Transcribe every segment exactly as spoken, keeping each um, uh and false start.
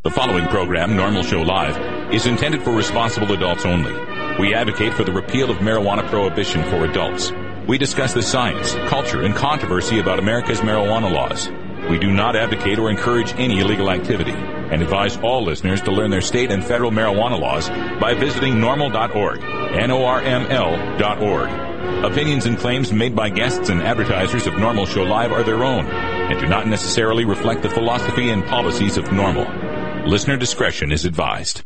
The following program, Normal Show Live, is intended for responsible adults only. We advocate for the repeal of marijuana prohibition for adults. We discuss the science, culture, and controversy about America's marijuana laws. We do not advocate or encourage any illegal activity and advise all listeners to learn their state and federal marijuana laws by visiting normal dot org, N O R M L dot org. Opinions and claims made by guests and advertisers of Normal Show Live are their own and do not necessarily reflect the philosophy and policies of Normal. Listener discretion is advised.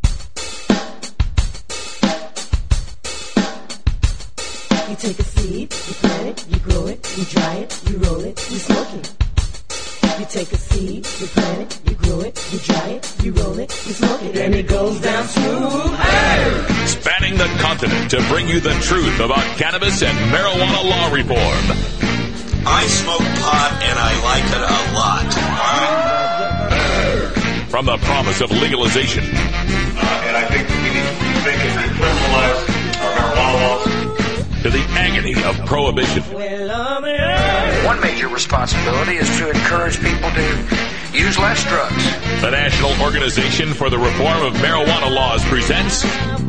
You take a seed, you plant it, you grow it, you dry it, you roll it, you smoke it. You take a seed, you plant it, you grow it, you dry it, you roll it, you smoke it, and it goes down smooth. Hey! Spanning the continent to bring you the truth about cannabis and marijuana law reform. I smoke pot and I like it a lot. From the promise of legalization. Uh, and I think we need to think and decriminalize our marijuana laws. To the agony of prohibition. One major responsibility is to encourage people to use less drugs. The National Organization for the Reform of Marijuana Laws presents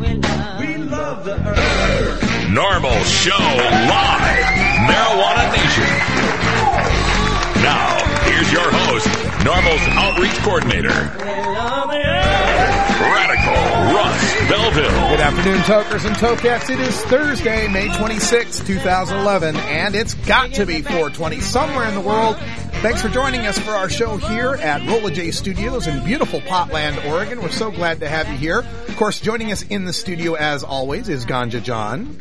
Normal Show Live, Marijuana Nation. Now, here's your host, Normal's Outreach Coordinator, Radical Russ Belville. Good afternoon, Tokers and Tokettes. It is Thursday, May twenty-sixth, twenty eleven, and it's got to be four twenty somewhere in the world. Thanks for joining us for our show here at Rolla J Studios in beautiful Potland, Oregon. We're so glad to have you here. Of course, joining us in the studio, as always, is Ganja John.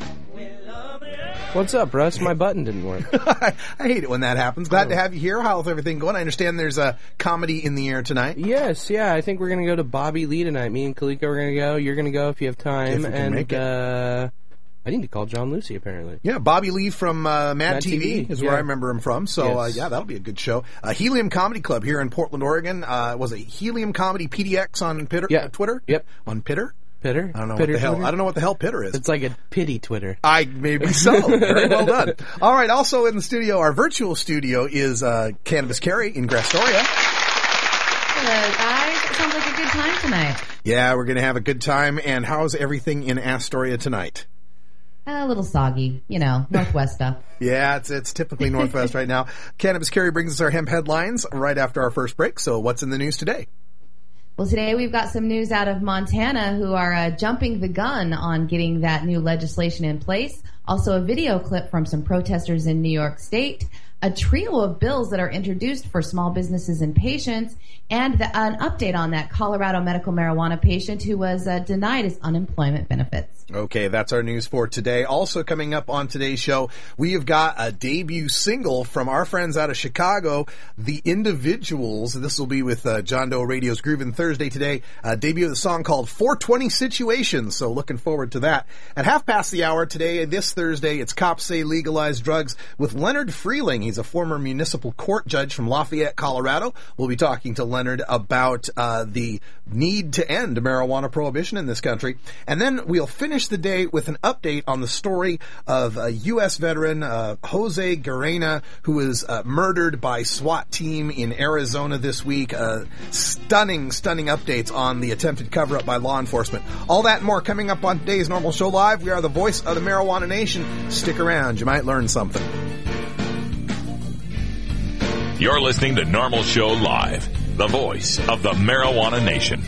What's up, Russ? My button didn't work. I hate it when that happens. Glad oh. to have you here. How's everything going? I understand there's a comedy in the air tonight. Yes, yeah. I think we're going to go to Bobby Lee tonight. Me and Kaliko are going to go. You're going to go if you have time. If we can and make it. Uh, I need to call John Lucy, apparently. Yeah, Bobby Lee from uh, Mad, Mad T V, T V is yeah. where I remember him from. So, yes. uh, yeah, that'll be a good show. Uh, Helium Comedy Club here in Portland, Oregon. Uh, was it Helium Comedy P D X on Pitter, yeah. uh, Twitter? Yep. On Pitter? Pitter? I don't know Pitter what the hell. Twitter? I don't know what the hell Pitter is. It's like a pity Twitter. I maybe so. Very well done. All right. Also in the studio, our virtual studio is uh, Cannabis Carrie in Grestoria. Hello, guys. It sounds like a good time tonight. Yeah, we're going to have a good time. And how's everything in Astoria tonight? A little soggy, you know, Northwest stuff. Yeah, it's it's typically Northwest right now. Cannabis Carrie brings us our hemp headlines right after our first break. So what's in the news today? Well, today we've got some news out of Montana who are uh, jumping the gun on getting that new legislation in place. Also a video clip from some protesters in New York State. A trio of bills that are introduced for small businesses and patients, and the, an update on that Colorado medical marijuana patient who was uh, denied his unemployment benefits. Okay, that's our news for today. Also coming up on today's show, we have got a debut single from our friends out of Chicago, The Individuals. This will be with uh, John Doe Radio's Groovin' Thursday today. A debut of the song called four twenty Situations, so looking forward to that. At half past the hour today, this Thursday, it's Cops Say Legalize Drugs with Leonard Freeling. He's a former municipal court judge from Lafayette, Colorado. We'll be talking to Leonard about uh, the need to end marijuana prohibition in this country. And then we'll finish the day with an update on the story of a U S veteran, uh, Jose Garena, who was uh, murdered by SWAT team in Arizona this week. Uh, stunning, stunning updates on the attempted cover-up by law enforcement. All that and more coming up on today's Normal Show Live. We are the voice of the Marijuana Nation. Stick around. You might learn something. You're listening to Normal Show Live, the voice of the Marijuana Nation.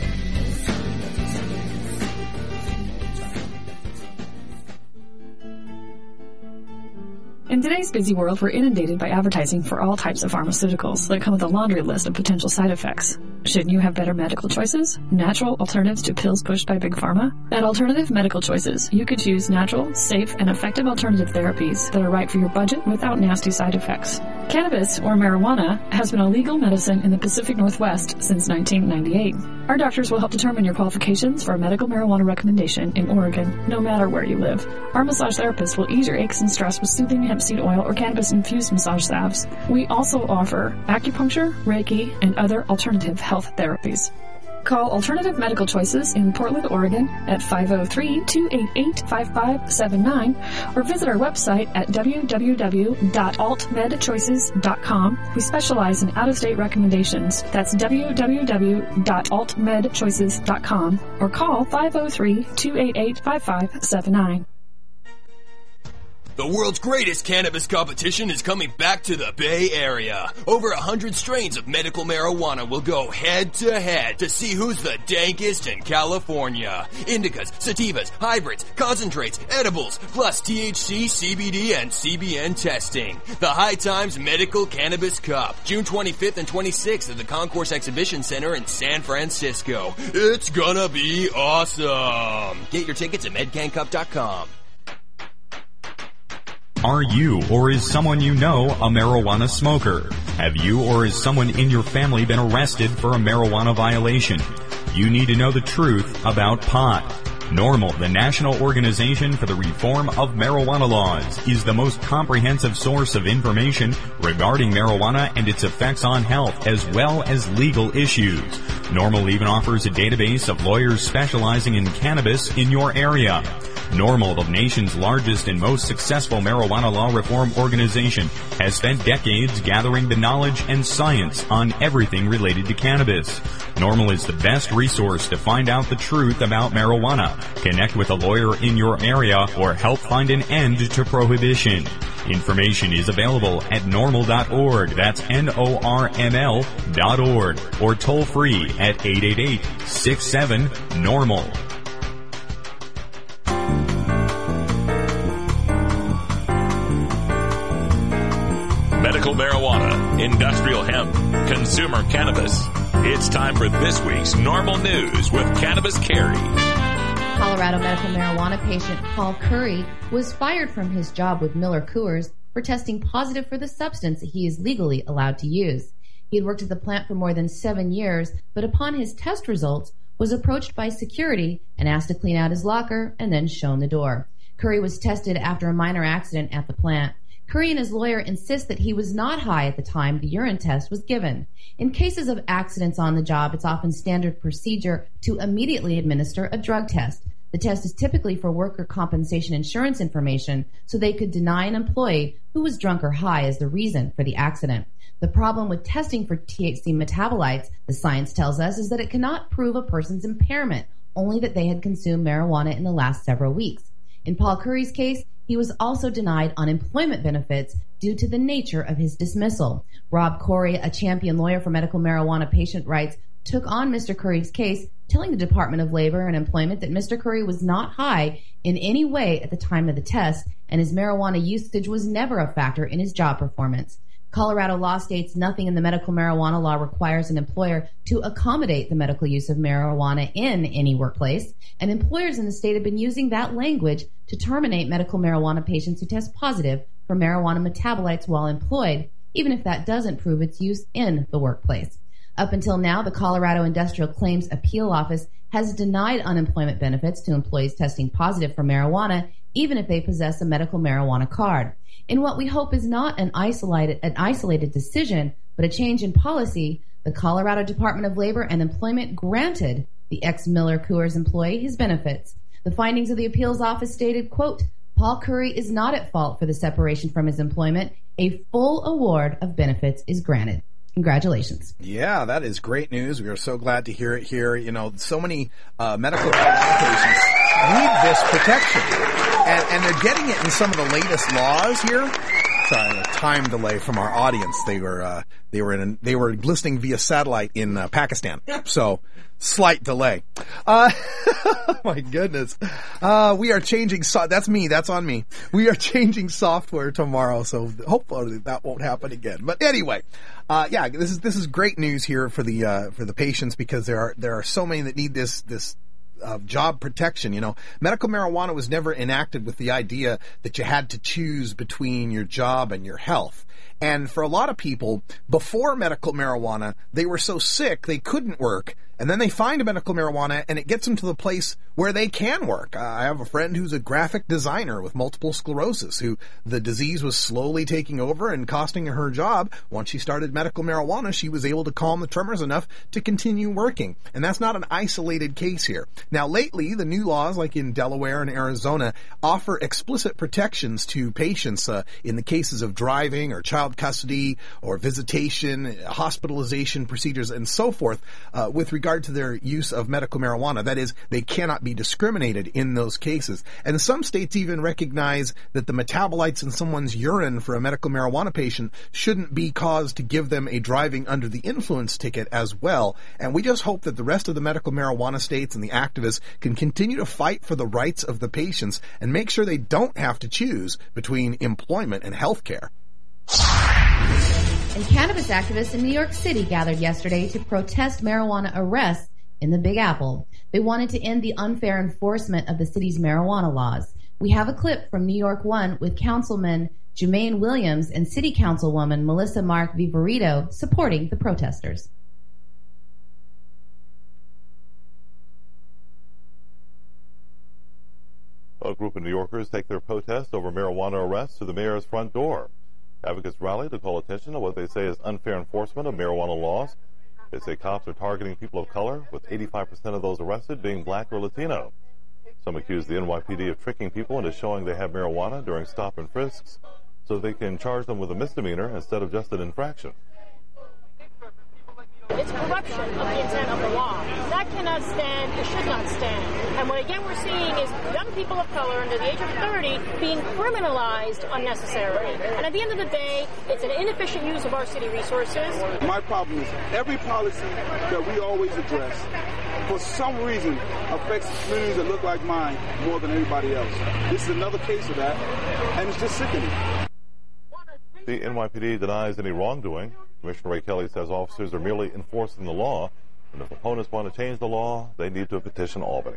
In today's busy world, we're inundated by advertising for all types of pharmaceuticals that come with a laundry list of potential side effects. Shouldn't you have better medical choices? Natural alternatives to pills pushed by Big Pharma? At Alternative Medical Choices, you could choose natural, safe, and effective alternative therapies that are right for your budget without nasty side effects. Cannabis, or marijuana, has been a legal medicine in the Pacific Northwest since nineteen ninety-eight. Our doctors will help determine your qualifications for a medical marijuana recommendation in Oregon, no matter where you live. Our massage therapists will ease your aches and stress with soothing hemp seed oil or cannabis-infused massage salves. We also offer acupuncture, Reiki, and other alternative health therapies. Call Alternative Medical Choices in Portland, Oregon at five oh three, two eight eight, five five seven nine or visit our website at w w w dot alt med choices dot com. We specialize in out-of-state recommendations. That's w w w dot alt med choices dot com or call five oh three, two eight eight, five five seven nine. The world's greatest cannabis competition is coming back to the Bay Area. Over a hundred strains of medical marijuana will go head to head to see who's the dankest in California. Indicas, sativas, hybrids, concentrates, edibles, plus T H C, C B D, and C B N testing. The High Times Medical Cannabis Cup, June twenty-fifth and twenty-sixth at the Concourse Exhibition Center in San Francisco. It's gonna be awesome. Get your tickets at medcan cup dot com. Are you or is someone you know a marijuana smoker? Have you or is someone in your family been arrested for a marijuana violation? You need to know the truth about pot. NORML, the National Organization for the Reform of Marijuana Laws, is the most comprehensive source of information regarding marijuana and its effects on health, as well as legal issues. NORML even offers a database of lawyers specializing in cannabis in your area. NORML, the nation's largest and most successful marijuana law reform organization, has spent decades gathering the knowledge and science on everything related to cannabis. NORML is the best resource to find out the truth about marijuana, connect with a lawyer in your area, or help find an end to prohibition. Information is available at normal dot org. That's N O R M L dot org. Or toll free at eight eight eight, six seven, normal. Medical marijuana, industrial hemp, consumer cannabis. It's time for this week's NORML News with Cannabis Carrie. Colorado medical marijuana patient Paul Curry was fired from his job with Miller Coors for testing positive for the substance that he is legally allowed to use. He had worked at the plant for more than seven years, but upon his test results, was approached by security and asked to clean out his locker and then shown the door. Curry was tested after a minor accident at the plant. Curry and his lawyer insist that he was not high at the time the urine test was given. In cases of accidents on the job, it's often standard procedure to immediately administer a drug test. The test is typically for worker compensation insurance information, so they could deny an employee who was drunk or high as the reason for the accident. The problem with testing for T H C metabolites, the science tells us, is that it cannot prove a person's impairment, only that they had consumed marijuana in the last several weeks. In Paul Curry's case, he was also denied unemployment benefits due to the nature of his dismissal. Rob Corey, a champion lawyer for medical marijuana patient rights, took on Mister Curry's case, telling the Department of Labor and Employment that Mister Curry was not high in any way at the time of the test, and his marijuana usage was never a factor in his job performance. Colorado law states nothing in the medical marijuana law requires an employer to accommodate the medical use of marijuana in any workplace, and employers in the state have been using that language to terminate medical marijuana patients who test positive for marijuana metabolites while employed, even if that doesn't prove its use in the workplace. Up until now, the Colorado Industrial Claims Appeal Office has denied unemployment benefits to employees testing positive for marijuana, even if they possess a medical marijuana card. In what we hope is not an isolated, an isolated decision, but a change in policy, the Colorado Department of Labor and Employment granted the ex-Miller Coors employee his benefits. The findings of the appeals office stated, quote, Paul Curry is not at fault for the separation from his employment. A full award of benefits is granted. Congratulations. Yeah, that is great news. We are so glad to hear it here. You know, so many uh, medical patients need this protection, and, and they're getting it in some of the latest laws here. Sorry, a time delay from our audience. They were uh, they were in a, they were listening via satellite in uh, Pakistan, so slight delay. Uh, oh my goodness, uh, we are changing. So- that's me. That's on me. We are changing software tomorrow, so hopefully that won't happen again. But anyway, uh, yeah, this is this is great news here for the uh, for the patients, because there are there are so many that need this this. Of job protection. You know, medical marijuana was never enacted with the idea that you had to choose between your job and your health. And for a lot of people, before medical marijuana, they were so sick they couldn't work and then they find a medical marijuana, and it gets them to the place where they can work. Uh, I have a friend who's a graphic designer with multiple sclerosis, who the disease was slowly taking over and costing her job. Once she started medical marijuana, she was able to calm the tremors enough to continue working. And that's not an isolated case here. Now, lately, the new laws, like in Delaware and Arizona, offer explicit protections to patients uh, in the cases of driving or child custody or visitation, hospitalization procedures, and so forth, uh, with regard to their use of medical marijuana. That is, they cannot be discriminated in those cases. And some states even recognize that the metabolites in someone's urine for a medical marijuana patient shouldn't be cause to give them a driving under the influence ticket as well. And we just hope that the rest of the medical marijuana states and the activists can continue to fight for the rights of the patients and make sure they don't have to choose between employment and health care. And cannabis activists in New York City gathered yesterday to protest marijuana arrests in the Big Apple. They wanted to end the unfair enforcement of the city's marijuana laws. We have a clip from New York One with Councilman Jermaine Williams and City Councilwoman Melissa Mark Viverito supporting the protesters. A group of New Yorkers take their protest over marijuana arrests to the mayor's front door. Advocates rally to call attention to what they say is unfair enforcement of marijuana laws. They say cops are targeting people of color, with eighty-five percent of those arrested being black or Latino. Some accuse the N Y P D of tricking people into showing they have marijuana during stop and frisks so they can charge them with a misdemeanor instead of just an infraction. It's corruption of the intent of the law. That cannot stand, it should not stand. And what again we're seeing is young people of color under the age of thirty being criminalized unnecessarily. And at the end of the day, it's an inefficient use of our city resources. My problem is every policy that we always address, for some reason, affects communities that look like mine more than anybody else. This is another case of that, and it's just sickening. The N Y P D denies any wrongdoing. Commissioner Ray Kelly says officers are merely enforcing the law, and if opponents want to change the law, they need to petition Albany.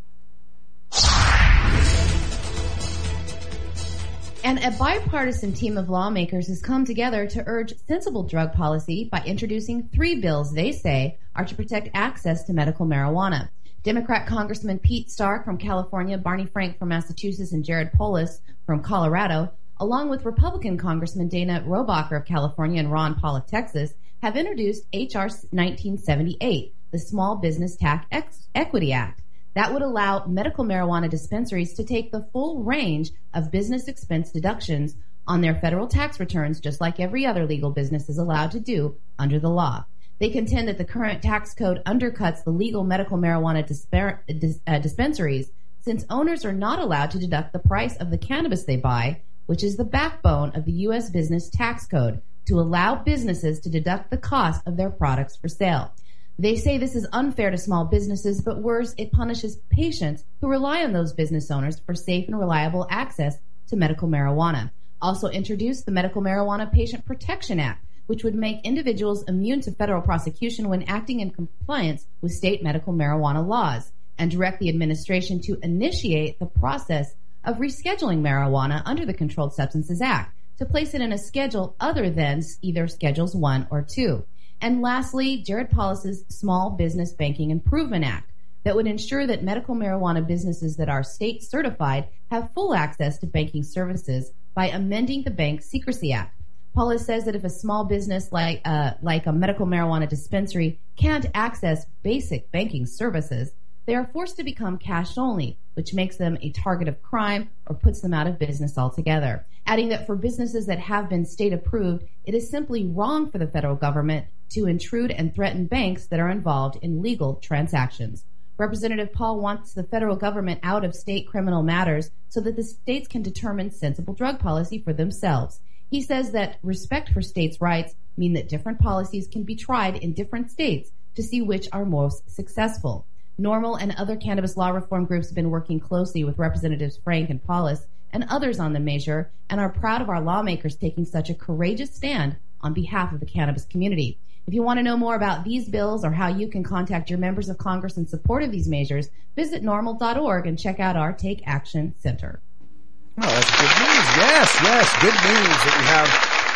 And a bipartisan team of lawmakers has come together to urge sensible drug policy by introducing three bills they say are to protect access to medical marijuana. Democrat Congressman Pete Stark from California, Barney Frank from Massachusetts, and Jared Polis from Colorado, along with Republican Congressman Dana Rohrabacher of California and Ron Paul of Texas, have introduced H R nineteen seventy-eight, the Small Business Tax Ex- Equity Act. That would allow medical marijuana dispensaries to take the full range of business expense deductions on their federal tax returns, just like every other legal business is allowed to do under the law. They contend that the current tax code undercuts the legal medical marijuana disper- dis- uh, dispensaries, since owners are not allowed to deduct the price of the cannabis they buy, which is the backbone of the U S business tax code, to allow businesses to deduct the cost of their products for sale. They say this is unfair to small businesses, but worse, it punishes patients who rely on those business owners for safe and reliable access to medical marijuana. Also introduced the Medical Marijuana Patient Protection Act, which would make individuals immune to federal prosecution when acting in compliance with state medical marijuana laws, and direct the administration to initiate the process of rescheduling marijuana under the Controlled Substances Act to place it in a schedule other than either Schedules one or two. And lastly, Jared Polis's Small Business Banking Improvement Act that would ensure that medical marijuana businesses that are state certified have full access to banking services by amending the Bank Secrecy Act. Polis says that if a small business like uh, like a medical marijuana dispensary can't access basic banking services, they are forced to become cash only, which makes them a target of crime or puts them out of business altogether. Adding that for businesses that have been state approved, it is simply wrong for the federal government to intrude and threaten banks that are involved in legal transactions. Representative Paul wants the federal government out of state criminal matters so that the states can determine sensible drug policy for themselves. He says that respect for states' rights mean that different policies can be tried in different states to see which are most successful. NORML and other cannabis law reform groups have been working closely with Representatives Frank and Polis and others on the measure and are proud of our lawmakers taking such a courageous stand on behalf of the cannabis community. If you want to know more about these bills or how you can contact your members of Congress in support of these measures, visit normal dot org and check out our Take Action Center. Oh, that's good news. Yes, yes, good news that we have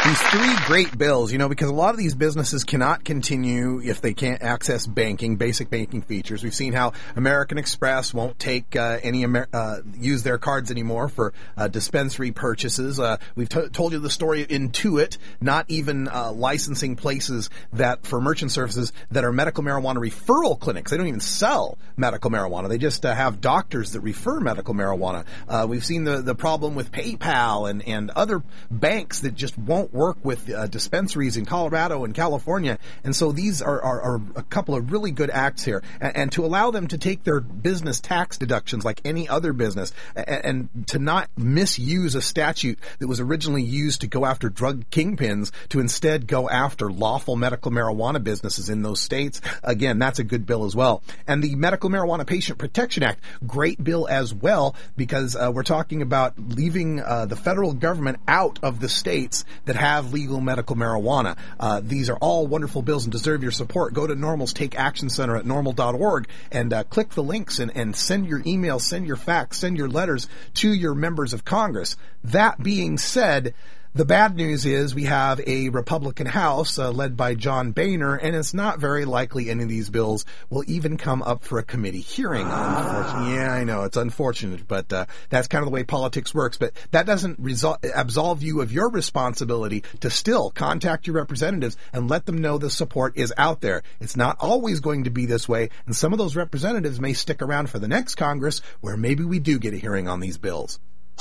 These three great bills, you know, because a lot of these businesses cannot continue if they can't access banking, basic banking features. We've seen how American Express won't take uh, any Amer- uh, use their cards anymore for uh, dispensary purchases. Uh, we've t- told you the story of Intuit, not even uh, licensing places that for merchant services that are medical marijuana referral clinics. They don't even sell medical marijuana. They just uh, have doctors that refer medical marijuana. Uh, we've seen the the problem with PayPal and and other banks that just won't work with uh, dispensaries in Colorado and California. And so these are, are, are a couple of really good acts here. And, and to allow them to take their business tax deductions like any other business and, and to not misuse a statute that was originally used to go after drug kingpins to instead go after lawful medical marijuana businesses in those states. Again, that's a good bill as well. And the Medical Marijuana Patient Protection Act, great bill as well, because uh, we're talking about leaving uh, the federal government out of the states that have legal medical marijuana. Uh, these are all wonderful bills and deserve your support. Go to NORML's Take Action Center at normal dot org and uh, click the links and, and send your emails, send your fax, send your letters to your members of Congress. That being said, the bad news is we have a Republican House uh, led by John Boehner, and it's not very likely any of these bills will even come up for a committee hearing. Unfortunately, yeah, I know it's unfortunate, but uh, that's kind of the way politics works. But that doesn't resol- absolve you of your responsibility to still contact your representatives and let them know the support is out there. It's not always going to be this way, and some of those representatives may stick around for the next Congress where maybe we do get a hearing on these bills.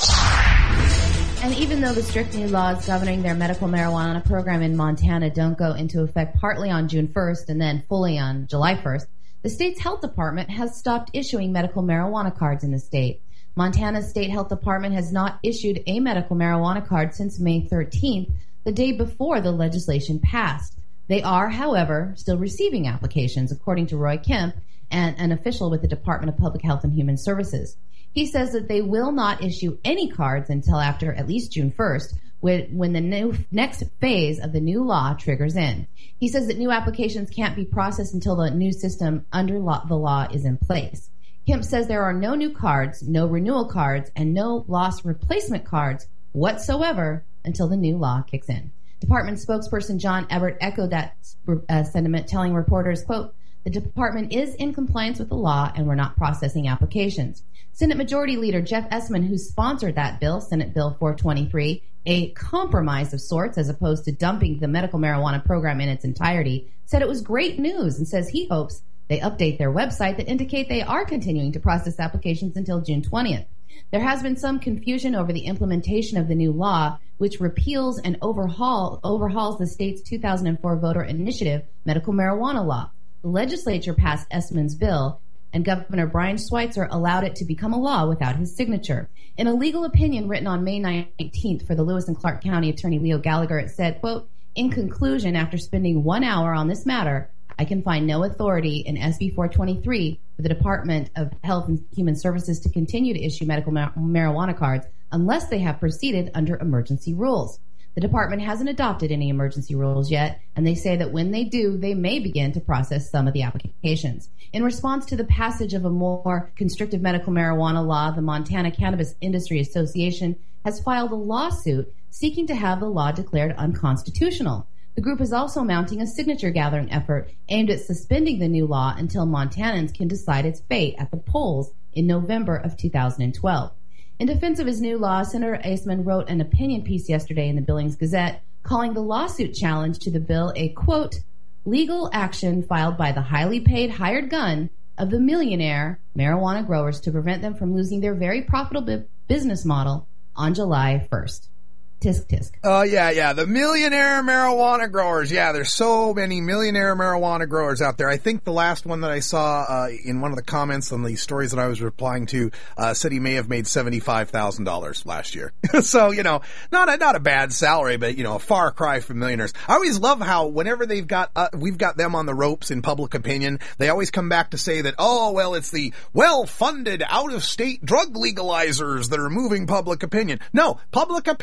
And even though the strict new laws governing their medical marijuana program in Montana don't go into effect partly on June first and then fully on July first, the state's health department has stopped issuing medical marijuana cards in the state. Montana's state health department has not issued a medical marijuana card since May thirteenth, the day before the legislation passed. They are, however, still receiving applications, according to Roy Kemp, and an official with the Department of Public Health and Human Services. He says that they will not issue any cards until after at least June first, when the new next phase of the new law triggers in. He says that new applications can't be processed until the new system under law, the law is in place. Kemp says there are no new cards, no renewal cards, and no loss replacement cards whatsoever until the new law kicks in. Department spokesperson John Ebert echoed that uh, sentiment, telling reporters, quote, "The department is in compliance with the law and we're not processing applications." Senate Majority Leader Jeff Essman, who sponsored that bill, Senate Bill four twenty-three, a compromise of sorts as opposed to dumping the medical marijuana program in its entirety, said it was great news and says he hopes they update their website that indicate they are continuing to process applications until June twentieth. There has been some confusion over the implementation of the new law, which repeals and overhaul, overhauls the state's two thousand four voter initiative medical marijuana law. The legislature passed Essman's bill, and Governor Brian Schweitzer allowed it to become a law without his signature. In a legal opinion written on May nineteenth for the Lewis and Clark County Attorney Leo Gallagher, it said, quote, "In conclusion, after spending one hour on this matter, I can find no authority in S B four twenty-three for the Department of Health and Human Services to continue to issue medical mar- marijuana cards unless they have proceeded under emergency rules. The department hasn't adopted any emergency rules yet, and they say that when they do, they may begin to process some of the applications." In response to the passage of a more constrictive medical marijuana law, the Montana Cannabis Industry Association has filed a lawsuit seeking to have the law declared unconstitutional. The group is also mounting a signature gathering effort aimed at suspending the new law until Montanans can decide its fate at the polls in November of two thousand twelve. In defense of his new law, Senator Essman wrote an opinion piece yesterday in the Billings Gazette calling the lawsuit challenge to the bill a, quote, "legal action filed by the highly paid hired gun of the millionaire marijuana growers to prevent them from losing their very profitable business model on July first. Tisk, tisk. Oh, uh, yeah, yeah. The millionaire marijuana growers. Yeah, there's so many millionaire marijuana growers out there. I think the last one that I saw uh, in one of the comments on the stories that I was replying to uh, said he may have made seventy-five thousand dollars last year. So, you know, not a, not a bad salary, but, you know, a far cry from millionaires. I always love how whenever they've got, uh, we've got them on the ropes in public opinion, they always come back to say that, oh, well, it's the well-funded out-of-state drug legalizers that are moving public opinion. No, public opinion is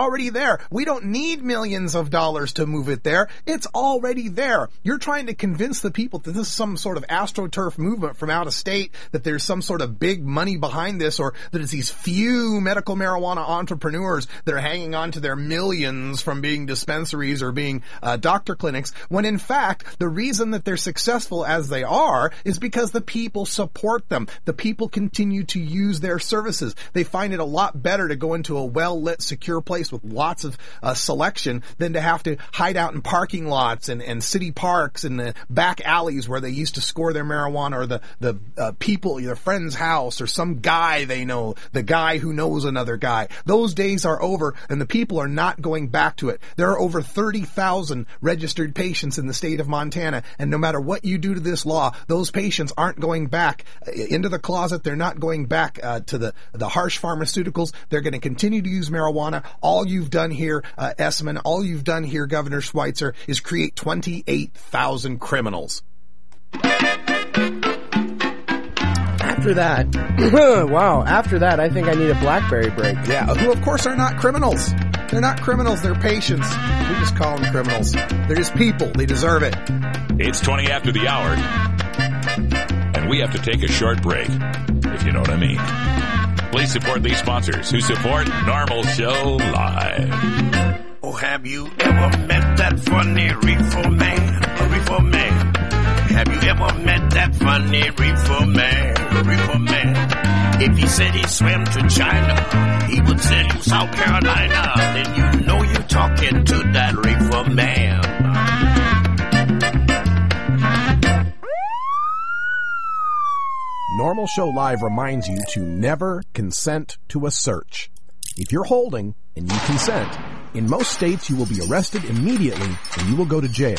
already there. We don't need millions of dollars to move it there. It's already there. You're trying to convince the people that this is some sort of AstroTurf movement from out of state, that there's some sort of big money behind this, or that it's these few medical marijuana entrepreneurs that are hanging on to their millions from being dispensaries or being uh, doctor clinics, when in fact, the reason that they're successful as they are is because the people support them. The people continue to use their services. They find it a lot better to go into a well-lit, secure place with lots of uh, selection than to have to hide out in parking lots and, and city parks and the back alleys where they used to score their marijuana, or the, the uh, people, their friend's house, or some guy they know, the guy who knows another guy. Those days are over, and the people are not going back to it. There are over thirty thousand registered patients in the state of Montana, and no matter what you do to this law, those patients aren't going back into the closet. They're not going back uh, to the, the harsh pharmaceuticals. They're going to continue to use marijuana. All you've done here, uh, Esselman, all you've done here, Governor Schweitzer, is create twenty-eight thousand criminals. After that, wow, after that, I think I need a BlackBerry break. Yeah, who of course are not criminals. They're not criminals, they're patients. We just call them criminals. They're just people. They deserve it. It's twenty after the hour, and we have to take a short break, if you know what I mean. Please support these sponsors who support Normal Show Live. Oh, have you ever met that funny reefer man? A reefer man. Have you ever met that funny reefer man? A reefer man. If he said he swam to China, he would send you South Carolina. Then you know you're talking to that reefer man. Normal Show Live reminds you to never consent to a search. If you're holding and you consent, in most states you will be arrested immediately and you will go to jail.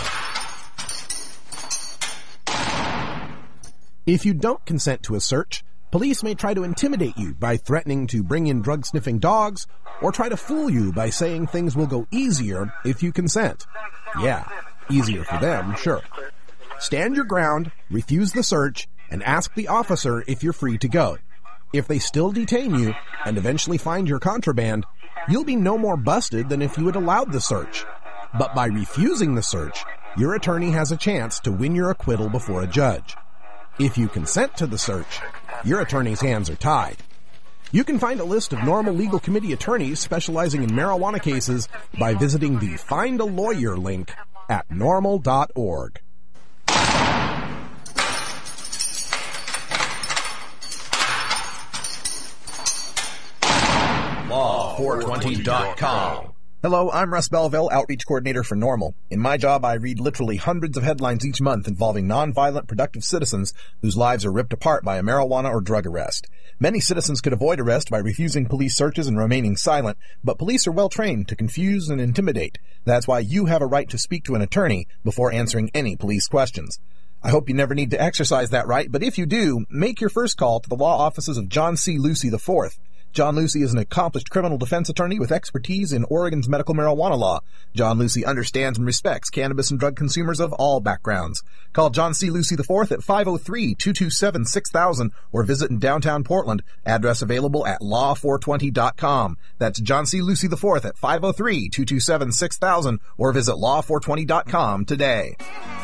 If you don't consent to a search, police may try to intimidate you by threatening to bring in drug-sniffing dogs, or try to fool you by saying things will go easier if you consent. Yeah, easier for them, sure. Stand your ground, refuse the search, and ask the officer if you're free to go. If they still detain you and eventually find your contraband, you'll be no more busted than if you had allowed the search. But by refusing the search, your attorney has a chance to win your acquittal before a judge. If you consent to the search, your attorney's hands are tied. You can find a list of Normal Legal Committee attorneys specializing in marijuana cases by visiting the Find a Lawyer link at normal dot org. law four twenty dot com. Hello, I'm Russ Belville, Outreach Coordinator for NORML. In my job, I read literally hundreds of headlines each month involving nonviolent, productive citizens whose lives are ripped apart by a marijuana or drug arrest. Many citizens could avoid arrest by refusing police searches and remaining silent, but police are well trained to confuse and intimidate. That's why you have a right to speak to an attorney before answering any police questions. I hope you never need to exercise that right, but if you do, make your first call to the law offices of John C. Lucy the fourth. John Lucy is an accomplished criminal defense attorney with expertise in Oregon's medical marijuana law. John Lucy understands and respects cannabis and drug consumers of all backgrounds. Call John C. Lucy the fourth at five oh three, two two seven, six thousand or visit in downtown Portland. Address available at law four twenty dot com. That's John C. Lucy the fourth at five oh three, two two seven, six thousand or visit law four twenty dot com today.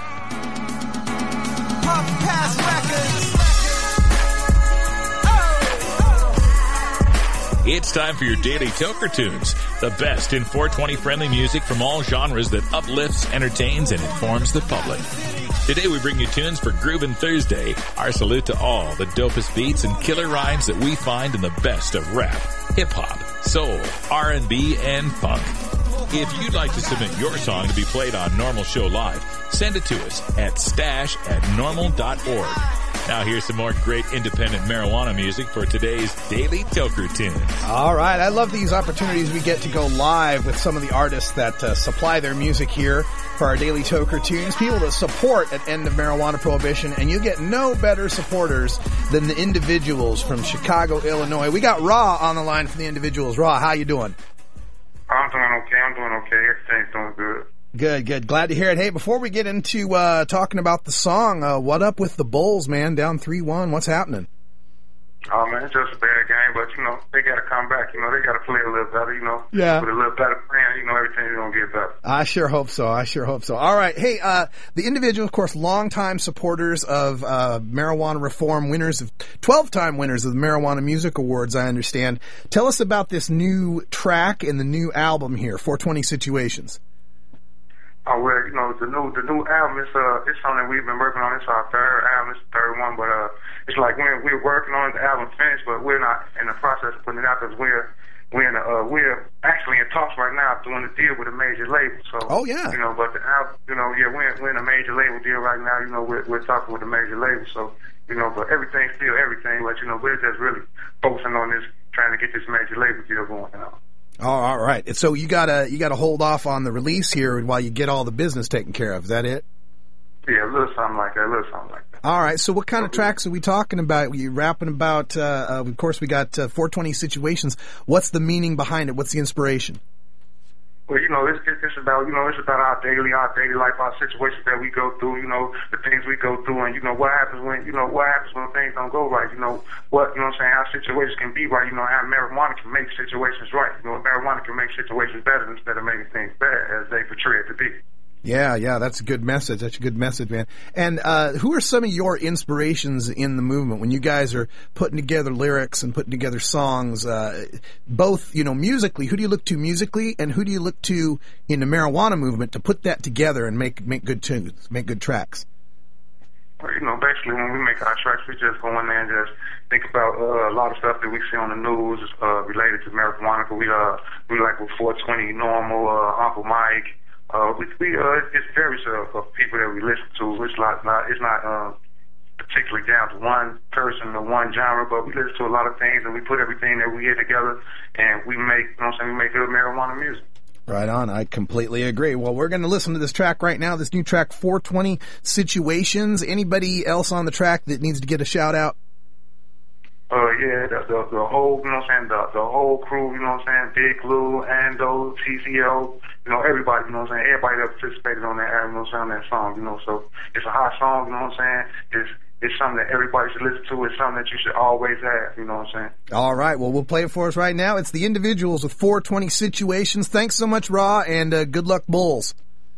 It's time for your daily Toker Tunes, the best in four twenty friendly music from all genres that uplifts, entertains, and informs the public. Today we bring you tunes for Groovin' Thursday. Our salute to all the dopest beats and killer rhymes that we find in the best of rap, hip-hop, soul, R and B, and funk. If you'd like to submit your song to be played on Normal Show Live, send it to us at stash at normal dot org. Now here's some more great independent marijuana music for today's Daily Toker Tune. All right, I love these opportunities we get to go live with some of the artists that uh, supply their music here for our Daily Toker Tunes, people that support an end of marijuana prohibition, and you get no better supporters than the Individuals from Chicago, Illinois. We got Raw on the line from the Individuals. Raw, how you doing? I'm doing okay. I'm doing okay. Everything's doing good. Good, good. Glad to hear it. Hey, before we get into uh talking about the song, uh what up with the Bulls, man? Down three one. What's happening? Oh, man, it's just a bad game, but, you know, they got to come back. You know, they got to play a little better, you know. Yeah. With a little better plan, you know, everything's going to get better. I sure hope so. I sure hope so. All right. Hey, uh, the individual, of course, longtime supporters of uh, marijuana reform, winners of twelve-time winners of the Marijuana Music Awards, I understand. Tell us about this new track and the new album here, four twenty Situations. Oh, well, you know, the new the new album is uh it's something we've been working on. It's our third album, it's the third one, but uh it's like we're we're working on the album finished, but we're not in the process of putting it out because we're we're in a, uh we're actually in talks right now doing a deal with a major label. So oh yeah, you know, but the album, you know, yeah, we're we're in a major label deal right now. You know, we're we're talking with a major label, so you know, but everything's still everything. But you know, we're just really focusing on this, trying to get this major label deal going. You know. Oh, all right. So you gotta you gotta hold off on the release here while you get all the business taken care of. Is that it? Yeah, a little something like that. A little something like that. All right. So what kind of tracks are we talking about? Are you rapping about? Uh, uh, of course, we got uh, four twenty Situations. What's the meaning behind it? What's the inspiration? Well, you know, it's, it's it's about you know it's about our daily our daily life, our situations that we go through. You know, the things we go through, and you know what happens when you know what happens when things don't go right. You know what you know what I'm saying, how situations can be right. You know how marijuana can make situations right. You know, marijuana can make situations better instead of making things bad as they portray it to be. Yeah, yeah, that's a good message. That's a good message, man. And uh, who are some of your inspirations in the movement when you guys are putting together lyrics and putting together songs? Uh, both, you know, musically, who do you look to musically, and who do you look to in the marijuana movement to put that together and make make good tunes, make good tracks? Well, you know, basically when we make our tracks, we just go in there and just think about uh, a lot of stuff that we see on the news uh, related to marijuana. We uh, we like with four twenty Normal, uh, Uncle Mike. Uh, we, we, uh, it's various uh, of people that we listen to. It's not, not it's not, uh, particularly down to one person or one genre, but we listen to a lot of things and we put everything that we hear together and we make, you know what I'm saying, we make good marijuana music. Right on. I completely agree. Well, we're going to listen to this track right now, this new track, four twenty Situations. Anybody else on the track that needs to get a shout out? Uh, yeah, the, the, the whole, you know what I'm saying, the, the whole crew, you know what I'm saying, Big Lou, Ando, T C O, you know, everybody, you know what I'm saying, everybody that participated on that album, you know what I'm saying, on that song, you know, so it's a hot song, you know what I'm saying, it's, it's something that everybody should listen to, it's something that you should always have, you know what I'm saying. All right, well, we'll play it for us right now. It's the Individuals with four twenty Situations. Thanks so much, Raw, and uh, good luck, Bulls.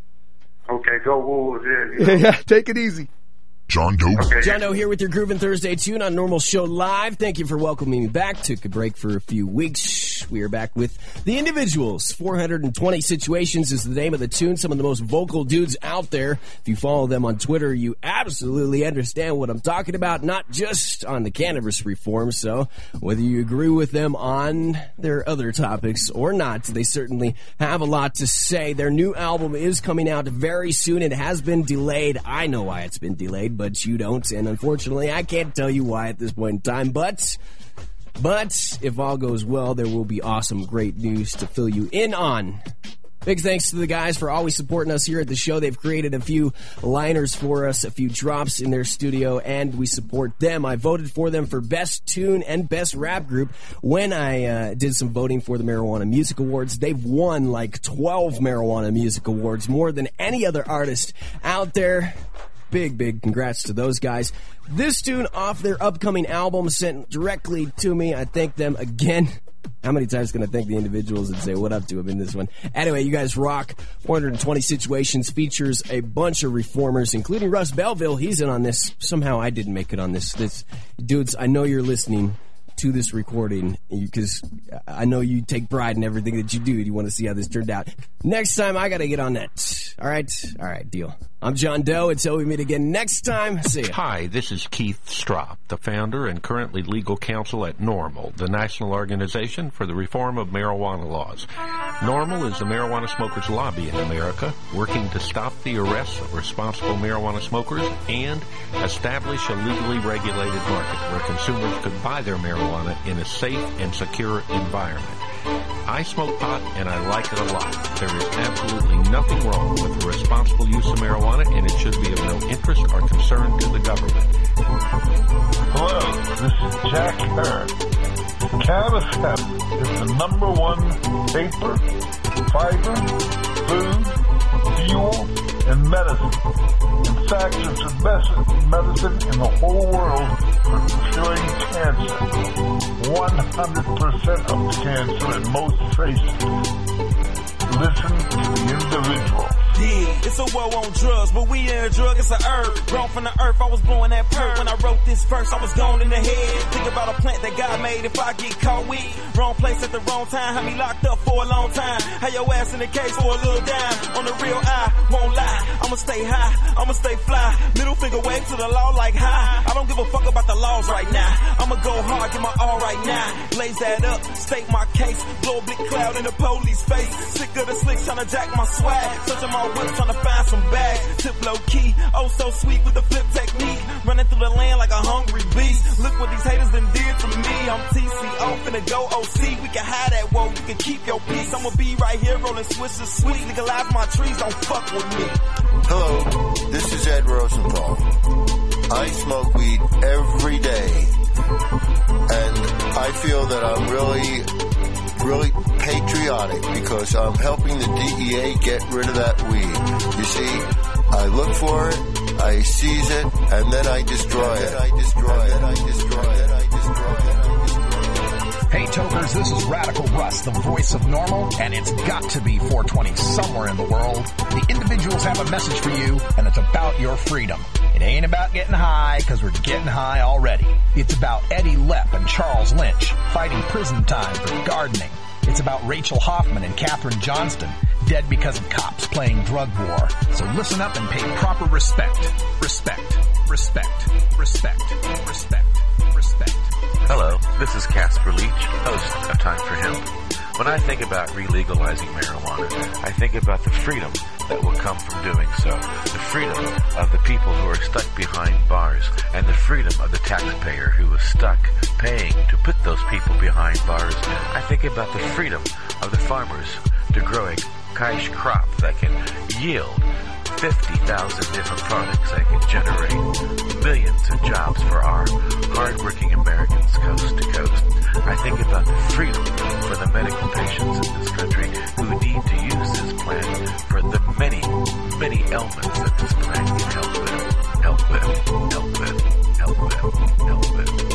Okay, go Wolves, yeah. You know. Yeah, take it easy. John Doe. Okay. John Doe here with your Groovin' Thursday tune on Normal Show Live. Thank you for welcoming me back. Took a break for a few weeks. We are back with the Individuals. four twenty Situations is the name of the tune. Some of the most vocal dudes out there. If you follow them on Twitter, you absolutely understand what I'm talking about, not just on the cannabis reform. So whether you agree with them on their other topics or not, they certainly have a lot to say. Their new album is coming out very soon. It has been delayed. I know why it's been delayed, but you don't, and unfortunately I can't tell you why at this point in time, but but if all goes well, there will be awesome, great news to fill you in on. Big thanks to the guys for always supporting us here at the show. They've created a few liners for us, a few drops in their studio, and we support them. I voted for them for Best Tune and Best Rap Group when I uh, did some voting for the Marijuana Music Awards. They've won like twelve Marijuana Music Awards, more than any other artist out there. Big, big congrats to those guys. This tune off their upcoming album sent directly to me. I thank them again. How many times can I thank the Individuals and say what up to them in this one? Anyway, you guys rock. four twenty Situations features a bunch of reformers, including Russ Belville. He's in on this. Somehow I didn't make it on this. This dudes, I know you're listening to this recording because I know you take pride in everything that you do. You want to see how this turned out. Next time, I got to get on that. All right? All right, deal. I'm John Doe. Until we meet again next time, see ya. Hi, this is Keith Strop, the founder and currently legal counsel at NORML, the National Organization for the Reform of Marijuana Laws. NORML is the marijuana smokers' lobby in America, working to stop the arrests of responsible marijuana smokers and establish a legally regulated market where consumers could buy their marijuana in a safe and secure environment. I smoke pot, and I like it a lot. There is absolutely nothing wrong with the responsible use of marijuana, and it should be of no interest or concern to the government. Hello, this is Jack Herron. Cannabis hemp is the number one vapor, fiber, food, fuel, and medicine. In fact, it's the best medicine in the whole world for curing cancer. cancer. one hundred percent of cancer in most traces. Listen to the individual. Yeah, it's a war on drugs, but we ain't a drug, it's a herb. Grown from the earth, I was blowing that perk. When I wrote this verse, I was gone in the head. Think about a plant that God made if I get caught with. Wrong place at the wrong time, had me locked up for a long time. Had your ass in the cage for a little dime. On the real eye, won't lie. I'ma stay high, I'ma stay fly. Middle finger wave to the law like high. I don't give a fuck about the laws right now. I'ma go hard, get my all right now. Blaze that up, state my case. Blow a big cloud in the police face. Sick of the slicks tryna jack my swag. Touching my whip, tryna find some bags. Tip low key, oh so sweet with the flip technique. Running through the land like a hungry beast. Look what these haters done did to me. I'm T C O, finna go O C. We can hide that woe, you can keep your peace. I'ma be right here rolling swishes sweet. Legalize my trees, don't fuck with me. Hello, this is Ed Rosenthal. I smoke weed every day. And I feel that I'm really, really patriotic because I'm helping the D E A get rid of that weed. You see, I look for it, I seize it, and then I destroy it. I destroy it. I destroy it. I destroy it. Hey Tokers, this is Radical Russ, the voice of normal, and it's got to be four twenty somewhere in the world. The individuals have a message for you, and it's about your freedom. It ain't about getting high, because we're getting high already. It's about Eddie Lepp and Charles Lynch fighting prison time for gardening. It's about Rachel Hoffman and Katherine Johnston, dead because of cops playing drug war. So listen up and pay proper respect. Respect. Respect. Respect. Respect. Respect. Hello, this is Casper Leach, host of Time for Hemp. When I think about re-legalizing marijuana, I think about the freedom that will come from doing so. The freedom of the people who are stuck behind bars, and the freedom of the taxpayer who is stuck paying to put those people behind bars. I think about the freedom of the farmers to grow a cash crop that can yield fifty thousand different products that can generate millions of jobs for our hardworking Americans coast to coast. I think about the freedom for the medical patients in this country who need to use this plant for the many, many ailments that this plant can help with, help with, help with, help with, help with, help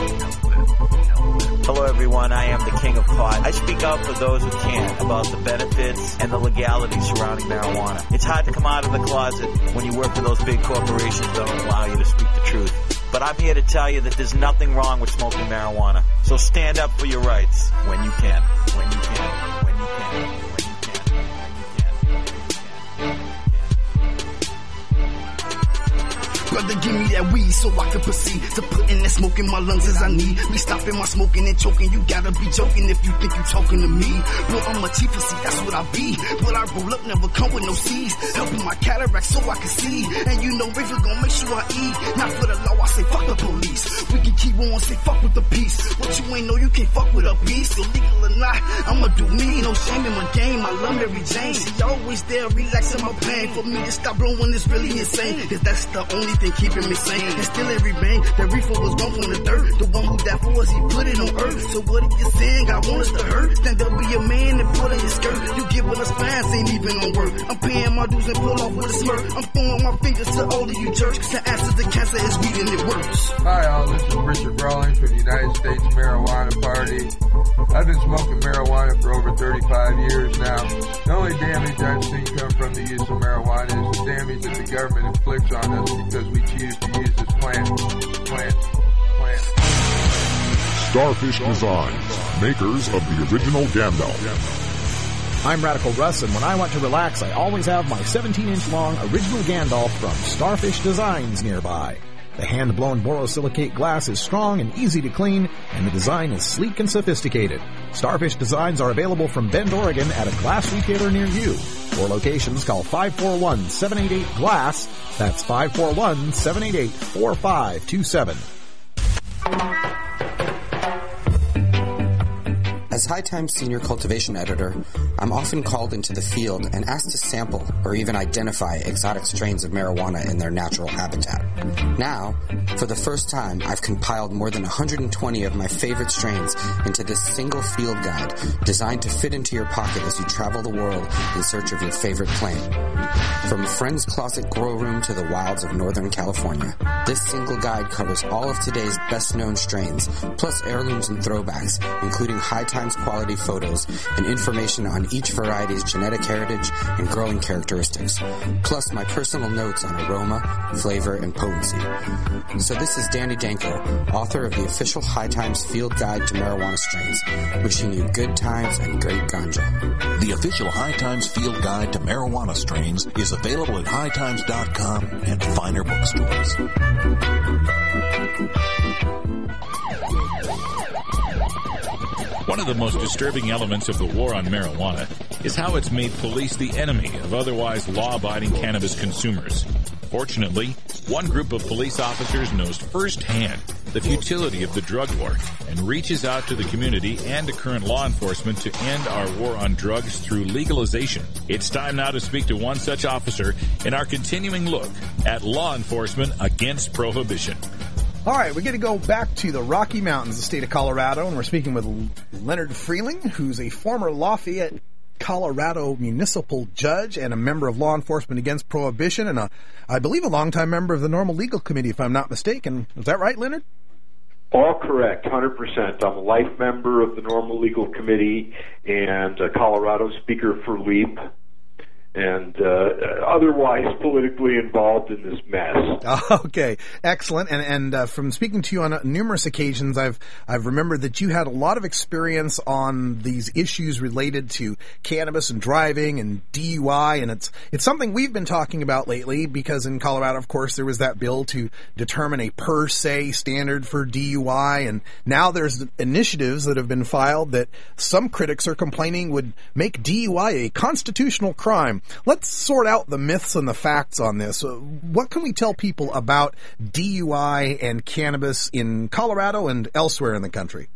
with, help with. Hello everyone, I am the King of Pot. I speak out for those who can't about the benefits and the legality surrounding marijuana. It's hard to come out of the closet when you work for those big corporations that don't allow you to speak the truth. But I'm here to tell you that there's nothing wrong with smoking marijuana. So stand up for your rights when you can. When you can. When you can. When you can. Brother, give me that weed so I can proceed to putting that smoke in my lungs as I need. Me stopping my smoking and choking. You gotta be joking if you think you talking to me. Well, I'm a chief, see, that's what I be. But I roll up, never come with no seeds. Helping my cataract so I can see. And you know Raven gon' make sure I eat. Not for the law, I say fuck the police. We can keep on, say fuck with the peace. What you ain't know, you can't fuck with a beast. Illegal or not, I'ma do me. No shame in my game, I love Mary Jane. She always there, relaxing my pain. For me to stop blowing is really insane. Cause that's the only thing keeping me sane. And still every bang, that reefer was gone from the dirt. The one who died for us, he put it on earth. So what are you saying? God want us to hurt? Stand up, be a man and put on your skirt. You giving us fines, ain't even on work. I'm paying my dues and pull off with a smirk. I'm throwing my fingers to all of you jerks. Cause the answer to cancer is weed and it works. Hi all, this is Richard Rawlings from the United States Marijuana Party. I've been smoking marijuana for over thirty-five years now. The only damage I've seen come from the use of marijuana is the damage that the government inflicts on us because we choose to use this plant, plant, plant. Starfish Designs, makers of the original Gandalf. I'm Radical Russ, and when I want to relax, I always have my seventeen inch long original Gandalf from Starfish Designs nearby. The hand-blown borosilicate glass is strong and easy to clean, and the design is sleek and sophisticated. Starfish Designs are available from Bend, Oregon at a glass retailer near you. For locations, call five four one, seven eight eight, GLASS. That's five four one, seven eight eight, four five two seven. As As High Times Senior Cultivation Editor, I'm often called into the field and asked to sample or even identify exotic strains of marijuana in their natural habitat. Now, for the first time, I've compiled more than one hundred twenty of my favorite strains into this single field guide designed to fit into your pocket as you travel the world in search of your favorite plant. From a friend's closet grow room to the wilds of Northern California, this single guide covers all of today's best-known strains, plus heirlooms and throwbacks, including High Times quality photos and information on each variety's genetic heritage and growing characteristics, plus my personal notes on aroma, flavor, and potency. So this is Danny Danko, author of the official High Times Field Guide to Marijuana Strains, wishing you good times and great ganja. The official High Times Field Guide to Marijuana Strains is available at high times dot com and finer bookstores. One of the most disturbing elements of the war on marijuana is how it's made police the enemy of otherwise law-abiding cannabis consumers. Fortunately, one group of police officers knows firsthand the futility of the drug war and reaches out to the community and to current law enforcement to end our war on drugs through legalization. It's time now to speak to one such officer in our continuing look at law enforcement against prohibition. All right, we're going to go back to the Rocky Mountains, the state of Colorado, and we're speaking with Leonard Freeling, who's a former Lafayette, Colorado municipal judge and a member of Law Enforcement Against Prohibition, and a, I believe a longtime member of the Normal Legal Committee, if I'm not mistaken. Is that right, Leonard? All correct, one hundred percent. I'm a life member of the Normal Legal Committee and a Colorado speaker for LEAP, and uh, otherwise politically involved in this mess. Okay, excellent. And and uh, from speaking to you on numerous occasions, I've I've remembered that you had a lot of experience on these issues related to cannabis and driving and D U I, and it's it's something we've been talking about lately because in Colorado, of course, there was that bill to determine a per se standard for D U I, and now there's initiatives that have been filed that some critics are complaining would make D U I a constitutional crime. Let's sort out the myths and the facts on this. What can we tell people about D U I and cannabis in Colorado and elsewhere in the country?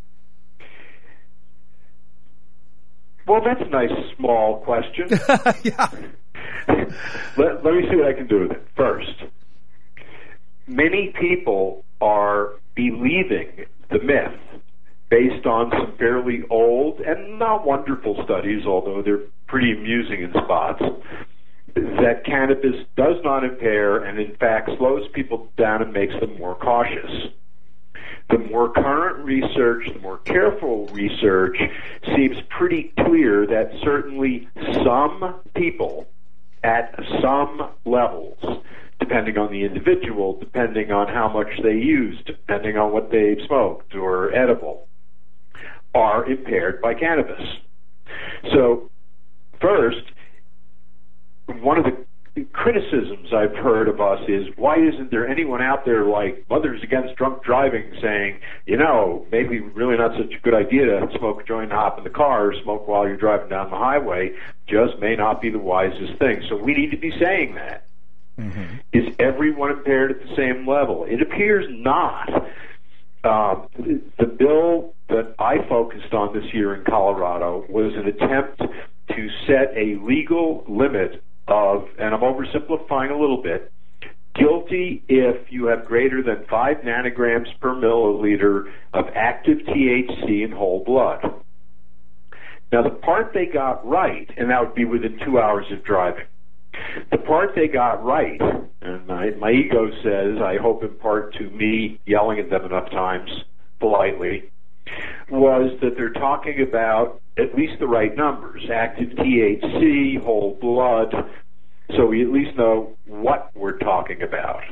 Well, that's a nice small question. Yeah. let, let me see what I can do with it. First, many people are believing the myth based on some fairly old and not wonderful studies, although they're pretty amusing in spots, that cannabis does not impair and in fact slows people down and makes them more cautious. The more current research, the more careful research seems pretty clear that certainly some people at some levels, depending on the individual, depending on how much they used, depending on what they smoked or edible, are impaired by cannabis. So, first, one of the criticisms I've heard of us is, why isn't there anyone out there like Mothers Against Drunk Driving saying, you know, maybe really not such a good idea to smoke a joint and hop in the car or smoke while you're driving down the highway, just may not be the wisest thing. So we need to be saying that. Mm-hmm. Is everyone impaired at the same level? It appears not. Uh, the bill that I focused on this year in Colorado was an attempt to set a legal limit of, and I'm oversimplifying a little bit, guilty if you have greater than five nanograms per milliliter of active T H C in whole blood. Now, the part they got right, and that would be within two hours of driving, the part they got right, and my, my ego says, I hope in part to me yelling at them enough times politely, was that they're talking about at least the right numbers, active T H C, whole blood, so we at least know what we're talking about.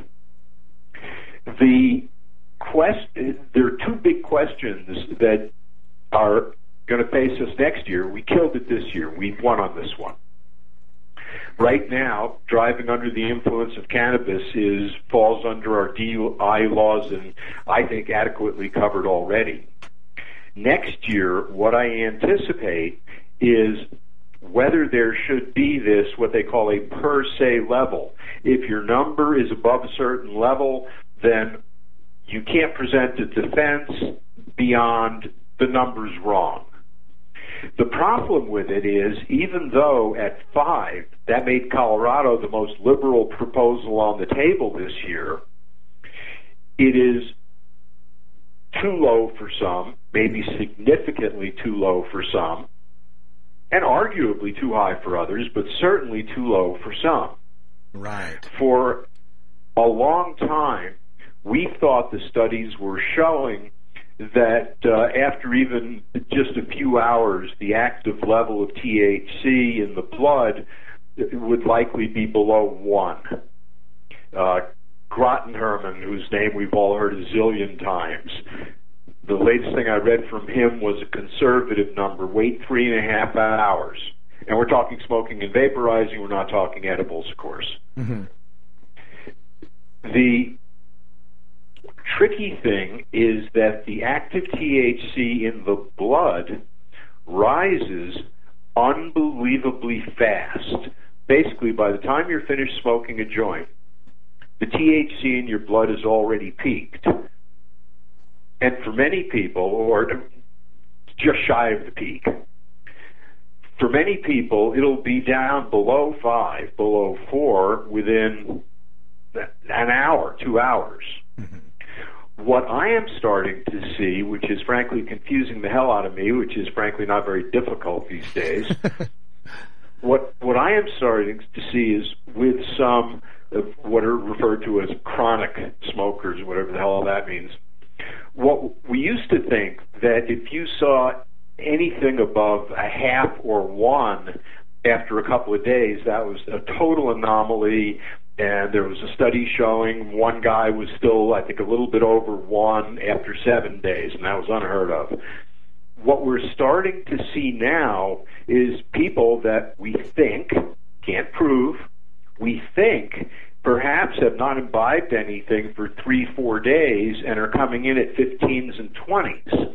The quest, there are two big questions that are going to face us next year. We killed it this year. We won on this one. Right now, driving under the influence of cannabis is falls under our D U I laws and I think adequately covered already. Next year, what I anticipate is whether there should be this, what they call a per se level. If your number is above a certain level, then you can't present a defense beyond the number's wrong. The problem with it is, even though at five, that made Colorado the most liberal proposal on the table this year, it is too low for some, maybe significantly too low for some, and arguably too high for others, but certainly too low for some. Right. For a long time, we thought the studies were showing that uh, after even just a few hours, the active level of T H C in the blood would likely be below one. Uh, Grottenherman, whose name we've all heard a zillion times, the latest thing I read from him was a conservative number, wait three and a half hours. And we're talking smoking and vaporizing, we're not talking edibles, of course. Mm-hmm. The tricky thing is that the active T H C in the blood rises unbelievably fast. Basically, by the time you're finished smoking a joint, the T H C in your blood is already peaked. And for many people, or just shy of the peak, for many people, it'll be down below five, below four, within an hour, two hours. Mm-hmm. What I am starting to see, which is frankly confusing the hell out of me, which is frankly not very difficult these days, what what I am starting to see is with some of what are referred to as chronic smokers, whatever the hell that means. What we used to think that if you saw anything above a half or one after a couple of days, that was a total anomaly, and there was a study showing one guy was still, I think, a little bit over one after seven days, and that was unheard of. What we're starting to see now is people that we think, can't prove, we think perhaps have not imbibed anything for three, four days and are coming in at fifteens and twenties.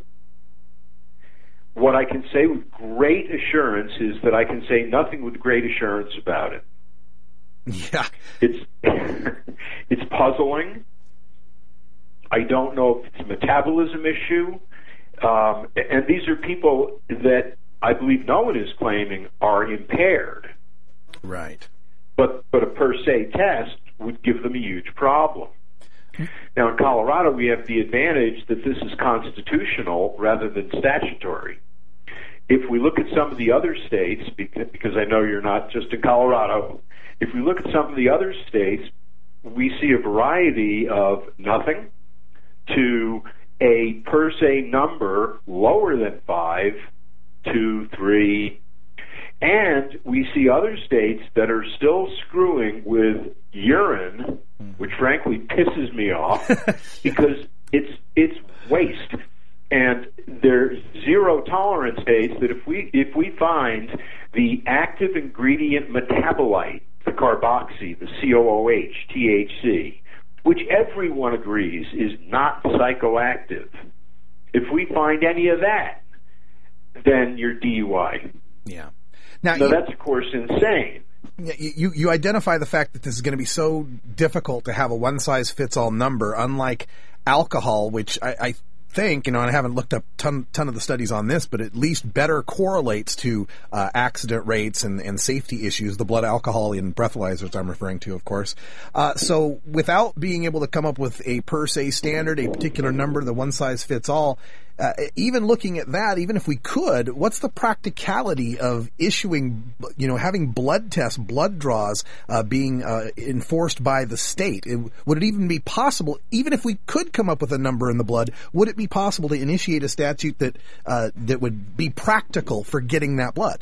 What I can say with great assurance is that I can say nothing with great assurance about it. Yeah. It's it's puzzling. I don't know if it's a metabolism issue. Um, and these are people that I believe no one is claiming are impaired. Right. But but a per se test would give them a huge problem. Now, in Colorado, we have the advantage that this is constitutional rather than statutory. If we look at some of the other states, because I know you're not just in Colorado, if we look at some of the other states, we see a variety of nothing to a per se number lower than five, two, three, and we see other states that are still screwing with urine, which frankly pisses me off because it's it's waste. And there's zero tolerance states that if we if we find the active ingredient metabolite, the carboxy, the C O O H, T H C, which everyone agrees is not psychoactive, if we find any of that, then you're D U I. Yeah. Now, so you, that's, of course, insane. You, you identify the fact that this is going to be so difficult to have a one-size-fits-all number, unlike alcohol, which I, I think, you know, and I haven't looked up a ton, ton of the studies on this, but at least better correlates to uh, accident rates and, and safety issues, the blood alcohol in breathalyzers I'm referring to, of course. Uh, so without being able to come up with a per se standard, a particular number, the one-size-fits-all, Uh, even looking at that, even if we could, what's the practicality of issuing, you know, having blood tests, blood draws uh, being uh, enforced by the state? It, would it even be possible, even if we could come up with a number in the blood, would it be possible to initiate a statute that uh, that would be practical for getting that blood?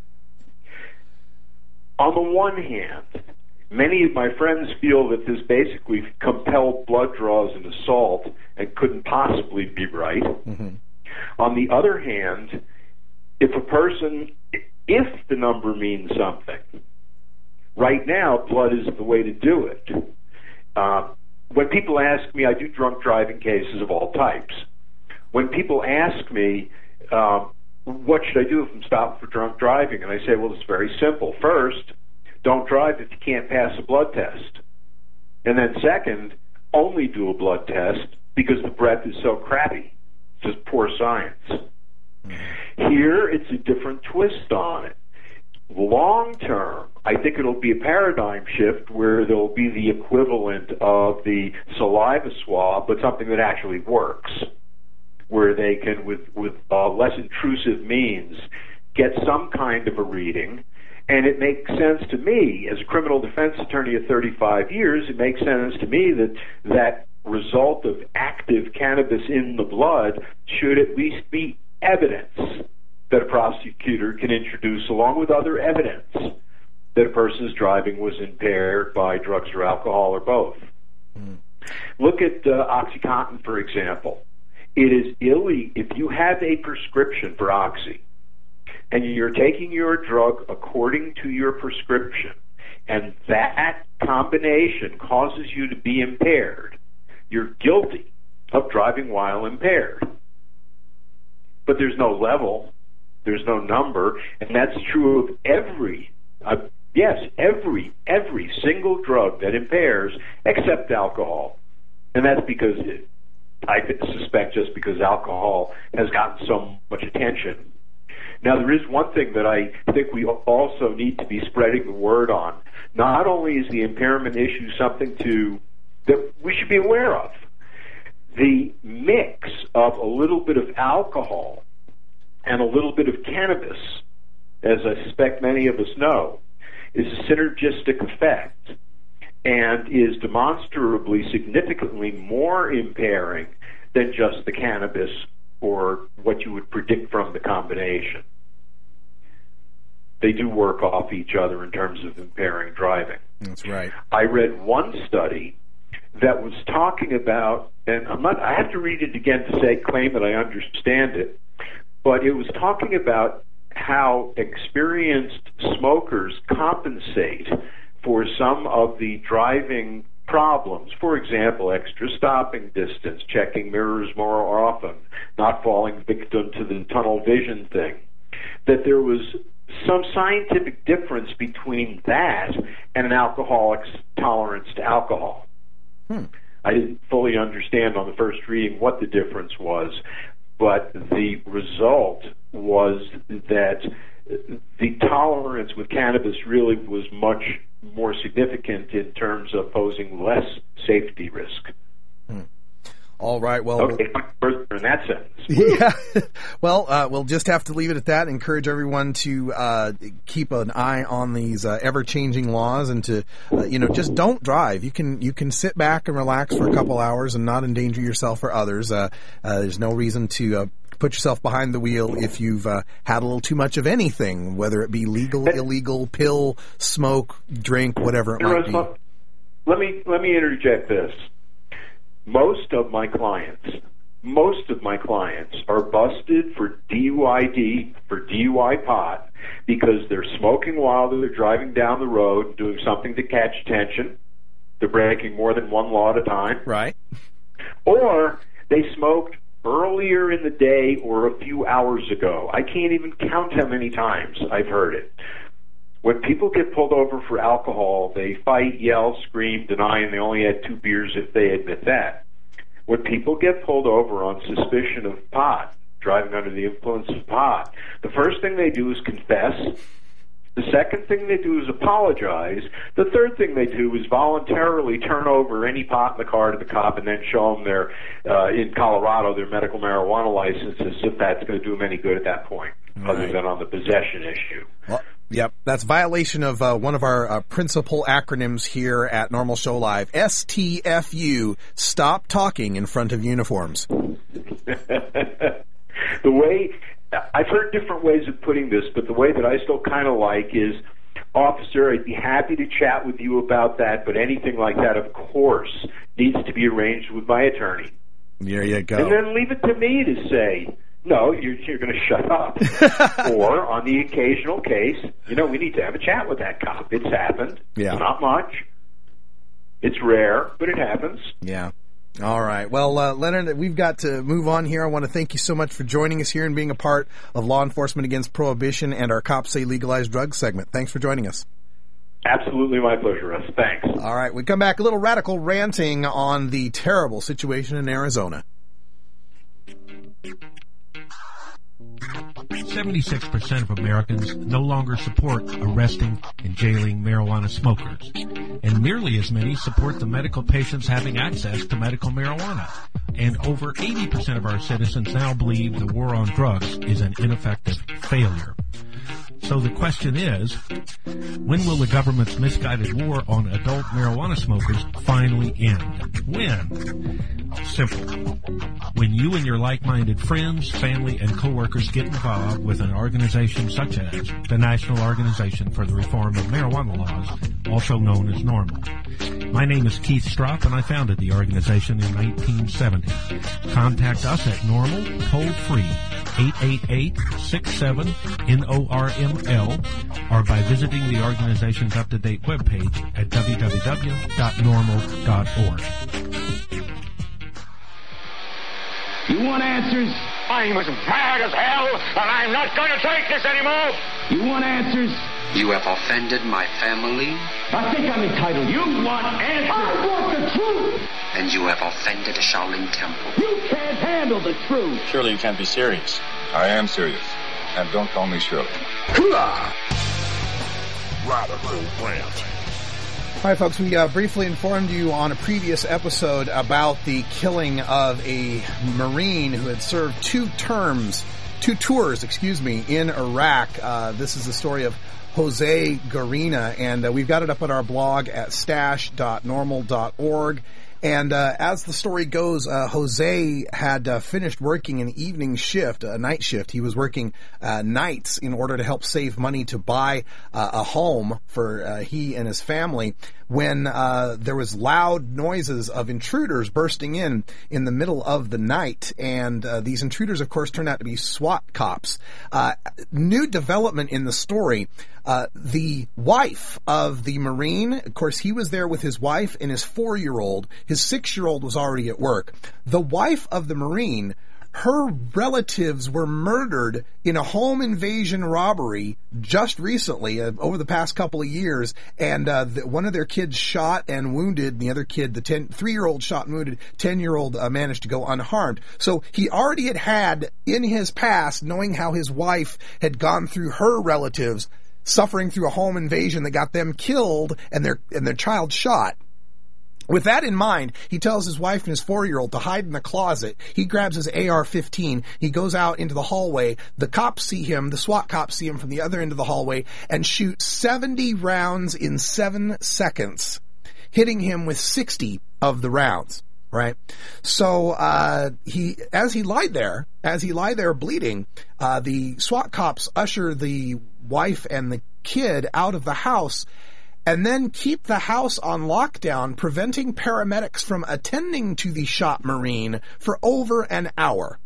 On the one hand, many of my friends feel that this basically compelled blood draws and assault and couldn't possibly be right. Mm-hmm. On the other hand, if a person, if the number means something, right now blood is the way to do it. Uh, when people ask me, I do drunk driving cases of all types. When people ask me, uh, what should I do if I'm stopped for drunk driving? And I say, well, it's very simple. First, don't drive if you can't pass a blood test. And then second, only do a blood test because the breath is so crappy. It's just poor science. Here, it's a different twist on it. Long term, I think it'll be a paradigm shift where there'll be the equivalent of the saliva swab, but something that actually works, where they can, with, with uh, less intrusive means, get some kind of a reading. And it makes sense to me, as a criminal defense attorney of thirty-five years, it makes sense to me that that result of active cannabis in the blood should at least be evidence that a prosecutor can introduce, along with other evidence, that a person's driving was impaired by drugs or alcohol or both. Mm. Look at uh, OxyContin, for example. It is illegal if you have a prescription for Oxy and you're taking your drug according to your prescription, and that combination causes you to be impaired, you're guilty of driving while impaired. But there's no level. There's no number, and that's true of every, uh, yes, every, every single drug that impairs except alcohol. And that's because, it, I suspect just because alcohol has gotten so much attention. Now, there is one thing that I think we also need to be spreading the word on. Not only is the impairment issue something to that we should be aware of, the mix of a little bit of alcohol and a little bit of cannabis, as I suspect many of us know, is a synergistic effect and is demonstrably significantly more impairing than just the cannabis or what you would predict from the combination. They do work off each other in terms of impairing driving. That's right. I read one study that was talking about, and I'm not, I have to read it again to say, claim that I understand it, but it was talking about how experienced smokers compensate for some of the driving problems. For example, extra stopping distance, checking mirrors more often, not falling victim to the tunnel vision thing. That there was some scientific difference between that and an alcoholic's tolerance to alcohol. Hmm. I didn't fully understand on the first reading what the difference was, but the result was that the tolerance with cannabis really was much more significant in terms of posing less safety risk. Hmm. All right, well... Okay, further in that sentence. Yeah. Well, uh, we'll just have to leave it at that. Encourage everyone to uh, keep an eye on these uh, ever-changing laws and to, uh, you know, just don't drive. You can you can sit back and relax for a couple hours and not endanger yourself or others. Uh, uh, there's no reason to uh, put yourself behind the wheel if you've uh, had a little too much of anything, whether it be legal, illegal, pill, smoke, drink, whatever it might be. Let me, let me interject this. Most of my clients, most of my clients are busted for D U I D, for D U I pot, because they're smoking while they're driving down the road, doing something to catch attention. They're breaking more than one law at a time. Right. Or they smoked earlier in the day or a few hours ago. I can't even count how many times I've heard it. When people get pulled over for alcohol, they fight, yell, scream, deny, and they only had two beers if they admit that. When people get pulled over on suspicion of pot, driving under the influence of pot, the first thing they do is confess. The second thing they do is apologize. The third thing they do is voluntarily turn over any pot in the car to the cop and then show them their, uh, in Colorado, their medical marijuana license, as if that's going to do them any good at that point, right, other than on the possession issue. Well, yep, that's violation of uh, one of our uh, principal acronyms here at Normal Show Live, S T F U, stop talking in front of uniforms. The way... I've heard different ways of putting this, but the way that I still kind of like is, officer, I'd be happy to chat with you about that, but anything like that, of course, needs to be arranged with my attorney. There you go. And then leave it to me to say, no, you're, you're going to shut up. Or, on the occasional case, you know, we need to have a chat with that cop. It's happened. Yeah. It's not much. It's rare, but it happens. Yeah. All right. Well, uh, Leonard, we've got to move on here. I want to thank you so much for joining us here and being a part of Law Enforcement Against Prohibition and our Cops Say Legalized Drugs segment. Thanks for joining us. Absolutely my pleasure, Russ. Thanks. All right. We come back, a little radical ranting on the terrible situation in Arizona. seventy-six percent of Americans no longer support arresting and jailing marijuana smokers, and nearly as many support the medical patients having access to medical marijuana. And over eighty percent of our citizens now believe the war on drugs is an ineffective failure. So the question is, when will the government's misguided war on adult marijuana smokers finally end? When? Simple. When you and your like-minded friends, family, and coworkers get involved with an organization such as the National Organization for the Reform of Marijuana Laws, also known as NORML. My name is Keith Stropp, and I founded the organization in nineteen seventy. Contact us at NORML, toll-free, eight eight eight, six seven, N O R M L, or by visiting the organization's up-to-date webpage at w w w dot normal dot org. You want answers? I'm as mad as hell, and I'm not going to take this anymore. You want answers? You have offended my family. I think I'm entitled. You want answers? I want the truth. And you have offended Shaolin Temple. You can't handle the truth. Surely you can't be serious. I am serious. And don't call me Shirley. Radical Rant. All right, folks, we uh, briefly informed you on a previous episode about the killing of a Marine who had served two terms, two tours, excuse me, in Iraq. Uh, this is the story of Jose Garina, and uh, we've got it up at our blog at stash dot normal dot org. And uh, as the story goes, uh, Jose had uh, finished working an evening shift, a night shift. He was working uh, nights in order to help save money to buy uh, a home for uh, he and his family when uh, there was loud noises of intruders bursting in in the middle of the night. And uh, these intruders, of course, turned out to be SWAT cops. Uh, new development in the story. Uh, the wife of the Marine, of course, he was there with his wife and his four-year-old. His six-year-old was already at work. The wife of the Marine, her relatives were murdered in a home invasion robbery just recently, uh, over the past couple of years, and uh, the, one of their kids shot and wounded. The other kid, the ten, three-year-old shot and wounded, ten-year-old uh, managed to go unharmed. So he already had had in his past, knowing how his wife had gone through her relatives, suffering through a home invasion that got them killed and their and their child shot. With that in mind, he tells his wife and his four-year-old to hide in the closet. He grabs his A R fifteen. He goes out into the hallway. The cops see him. The SWAT cops see him from the other end of the hallway and shoot seventy rounds in seven seconds, hitting him with sixty of the rounds. Right? So, uh, he, as he lied there, as he lied there bleeding, uh, the SWAT cops usher the wife and the kid out of the house and then keep the house on lockdown, preventing paramedics from attending to the shot Marine for over an hour.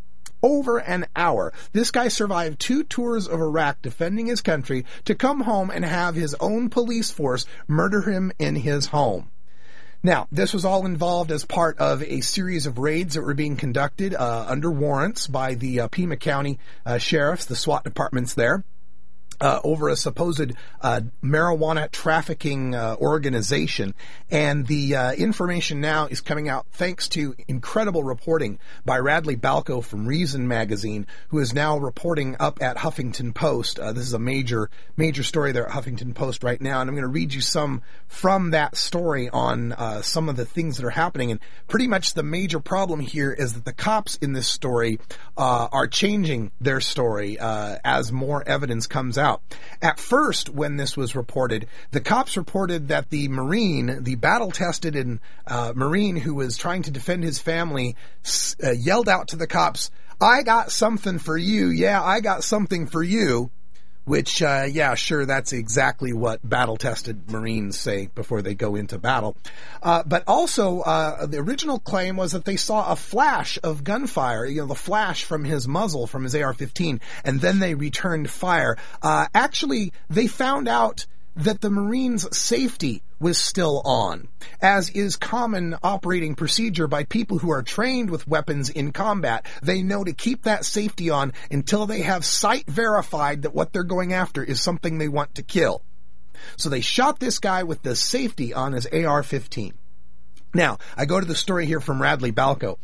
Over an hour. This guy survived two tours of Iraq defending his country to come home and have his own police force murder him in his home. Now, this was all involved as part of a series of raids that were being conducted uh, under warrants by the uh, Pima County uh, sheriffs, the SWAT departments there. Uh, over a supposed uh, marijuana trafficking uh, organization. And the uh, information now is coming out thanks to incredible reporting by Radley Balco from Reason Magazine, who is now reporting up at Huffington Post. Uh, this is a major, major story there at Huffington Post right now, and I'm going to read you some from that story on uh, some of the things that are happening. And pretty much the major problem here is that the cops in this story uh, are changing their story uh, as more evidence comes out. At first, when this was reported, the cops reported that the Marine, the battle-tested and uh, Marine who was trying to defend his family, uh, yelled out to the cops, "I got something for you. Yeah, I got something for you." Which, uh, yeah, sure, that's exactly what battle-tested Marines say before they go into battle. Uh, but also, uh, the original claim was that they saw a flash of gunfire, you know, the flash from his muzzle, from his A R fifteen, and then they returned fire. Uh, actually, they found out that the Marines' safety was still on, as is common operating procedure by people who are trained with weapons in combat. They know to keep that safety on until they have sight verified that what they're going after is something they want to kill. So they shot this guy with the safety on his A R fifteen. Now, I go to the story here from Radley Balco.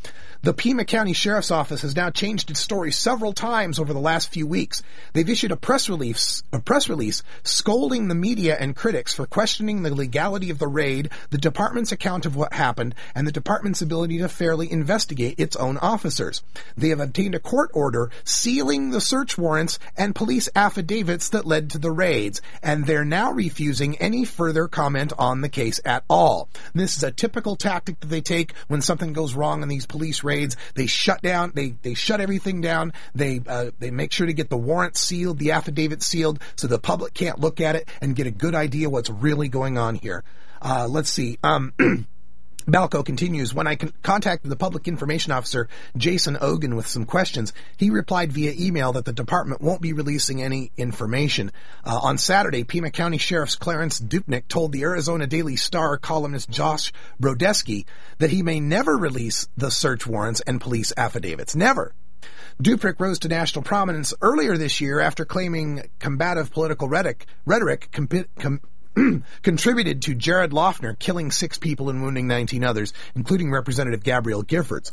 The Pima County Sheriff's Office has now changed its story several times over the last few weeks. They've issued a press release, a press release scolding the media and critics for questioning the legality of the raid, the department's account of what happened, and the department's ability to fairly investigate its own officers. They have obtained a court order sealing the search warrants and police affidavits that led to the raids, and they're now refusing any further comment on the case at all. This is a typical tactic that they take when something goes wrong in these police raids. They shut down, they, they shut everything down, they, uh, they make sure to get the warrant sealed, the affidavit sealed, so the public can't look at it and get a good idea what's really going on here. Uh, let's see, um, Balco continues, when I con- contacted the public information officer, Jason Ogan, with some questions, he replied via email that the department won't be releasing any information. Uh, on Saturday, Pima County Sheriff's Clarence Dupnick told the Arizona Daily Star columnist Josh Brodesky that he may never release the search warrants and police affidavits. Never. Dupnick rose to national prominence earlier this year after claiming combative political rhetoric, rhetoric compi- com- contributed to Jared Loughner killing six people and wounding nineteen others, including Representative Gabrielle Giffords.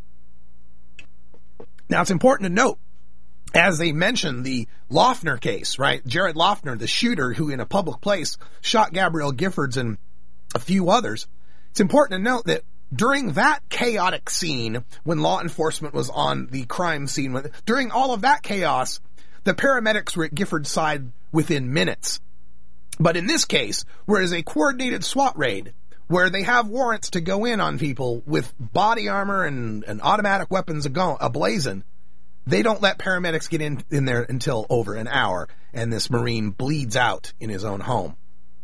Now, it's important to note, as they mentioned the Loughner case, right? Jared Loughner, the shooter who in a public place shot Gabrielle Giffords and a few others. It's important to note that during that chaotic scene, when law enforcement was on the crime scene, during all of that chaos, the paramedics were at Gifford's side within minutes. But in this case, where it is a coordinated SWAT raid, where they have warrants to go in on people with body armor and, and automatic weapons ablazing, they don't let paramedics get in, in there until over an hour, and this Marine bleeds out in his own home.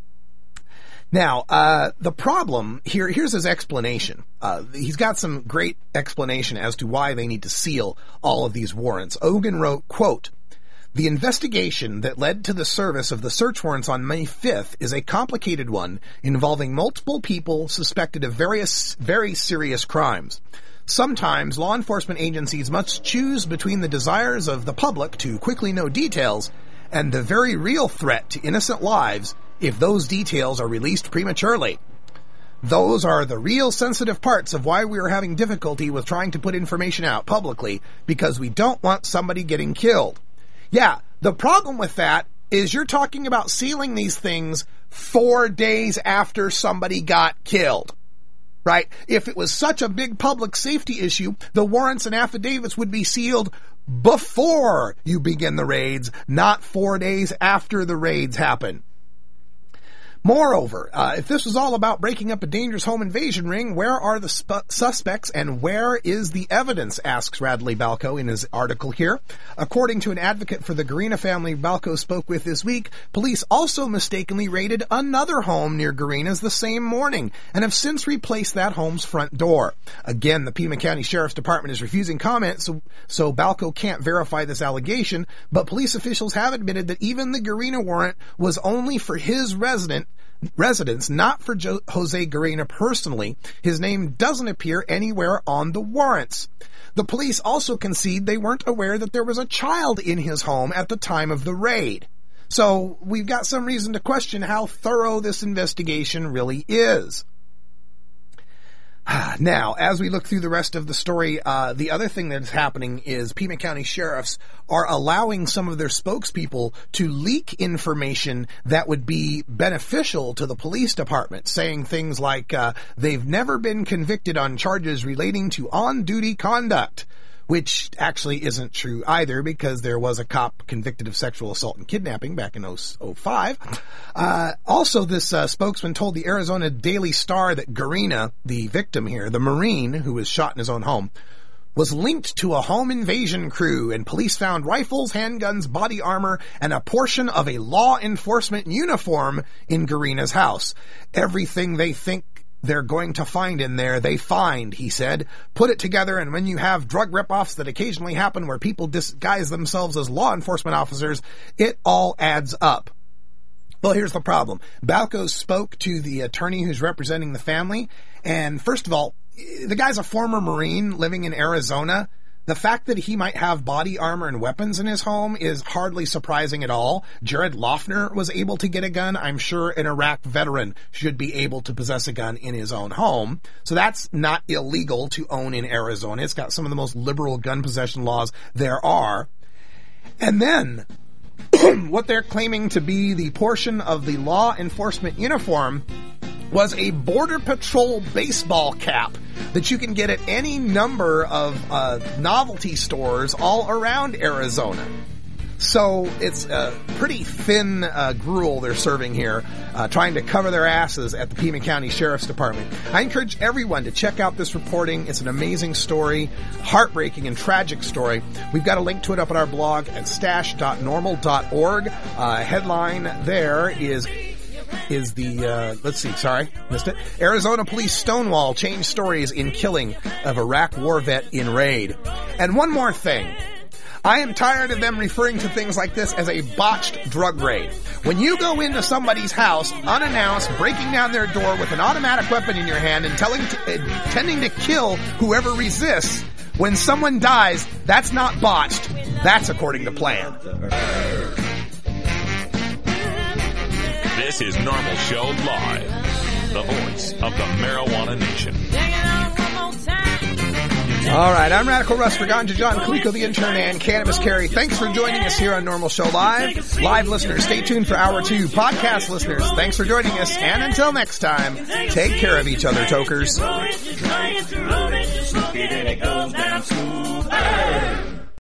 Now, uh, the problem here, here's his explanation. Uh, he's got some great explanation as to why they need to seal all of these warrants. Ogan wrote, quote, "The investigation that led to the service of the search warrants on May fifth is a complicated one involving multiple people suspected of various, very serious crimes. Sometimes law enforcement agencies must choose between the desires of the public to quickly know details and the very real threat to innocent lives if those details are released prematurely. Those are the real sensitive parts of why we are having difficulty with trying to put information out publicly, because we don't want somebody getting killed." Yeah, the problem with that is you're talking about sealing these things four days after somebody got killed, right? If it was such a big public safety issue, the warrants and affidavits would be sealed before you begin the raids, not four days after the raids happen. Moreover, uh, if this was all about breaking up a dangerous home invasion ring, where are the sp- suspects and where is the evidence, asks Radley Balco in his article here. According to an advocate for the Garina family Balco spoke with this week, police also mistakenly raided another home near Garina's the same morning and have since replaced that home's front door. Again, the Pima County Sheriff's Department is refusing comment, so, so Balco can't verify this allegation, but police officials have admitted that even the Garina warrant was only for his resident residence, not for jo- Jose Garina personally. His name doesn't appear anywhere on the warrants. The police also concede they weren't aware that there was a child in his home at the time of the raid. So we've got some reason to question how thorough this investigation really is. Now, as we look through the rest of the story, uh, the other thing that's happening is Pima County sheriffs are allowing some of their spokespeople to leak information that would be beneficial to the police department, saying things like uh, they've never been convicted on charges relating to on-duty conduct, which actually isn't true either, because there was a cop convicted of sexual assault and kidnapping back in oh five. Uh, also, this uh, spokesman told the Arizona Daily Star that Garina, the victim here, the Marine who was shot in his own home, was linked to a home invasion crew, and police found rifles, handguns, body armor, and a portion of a law enforcement uniform in Garina's house. Everything they think they're going to find in there, they find, he said. Put it together, and when you have drug rip-offs that occasionally happen where people disguise themselves as law enforcement officers, it all adds up. Well, here's the problem. Balco spoke to the attorney who's representing the family, and first of all, the guy's a former Marine living in Arizona. The fact that he might have body armor and weapons in his home is hardly surprising at all. Jared Loughner was able to get a gun. I'm sure an Iraq veteran should be able to possess a gun in his own home. So that's not illegal to own in Arizona. It's got some of the most liberal gun possession laws there are. And then what they're claiming to be the portion of the law enforcement uniform was a Border Patrol baseball cap that you can get at any number of uh, novelty stores all around Arizona. So it's a pretty thin uh, gruel they're serving here, uh, trying to cover their asses at the Pima County Sheriff's Department. I encourage everyone to check out this reporting. It's an amazing story, heartbreaking and tragic story. We've got a link to it up at our blog at stash dot normal dot org. Uh, headline there is... is the, uh, let's see, sorry, missed it. Arizona police stonewall change stories in killing of Iraq war vet in raid. And one more thing. I am tired of them referring to things like this as a botched drug raid. When you go into somebody's house unannounced, breaking down their door with an automatic weapon in your hand and telling, to, uh, intending to kill whoever resists, when someone dies, that's not botched. That's according to plan. This is Normal Show Live, the voice of the Marijuana Nation. All right, I'm Radical Russ for Ganja John, Kaliko the Intern, and Cannabis Carry. Thanks for joining us here on Normal Show Live. Live listeners, stay tuned for Hour two. Podcast listeners, thanks for joining us. And until next time, take care of each other, tokers.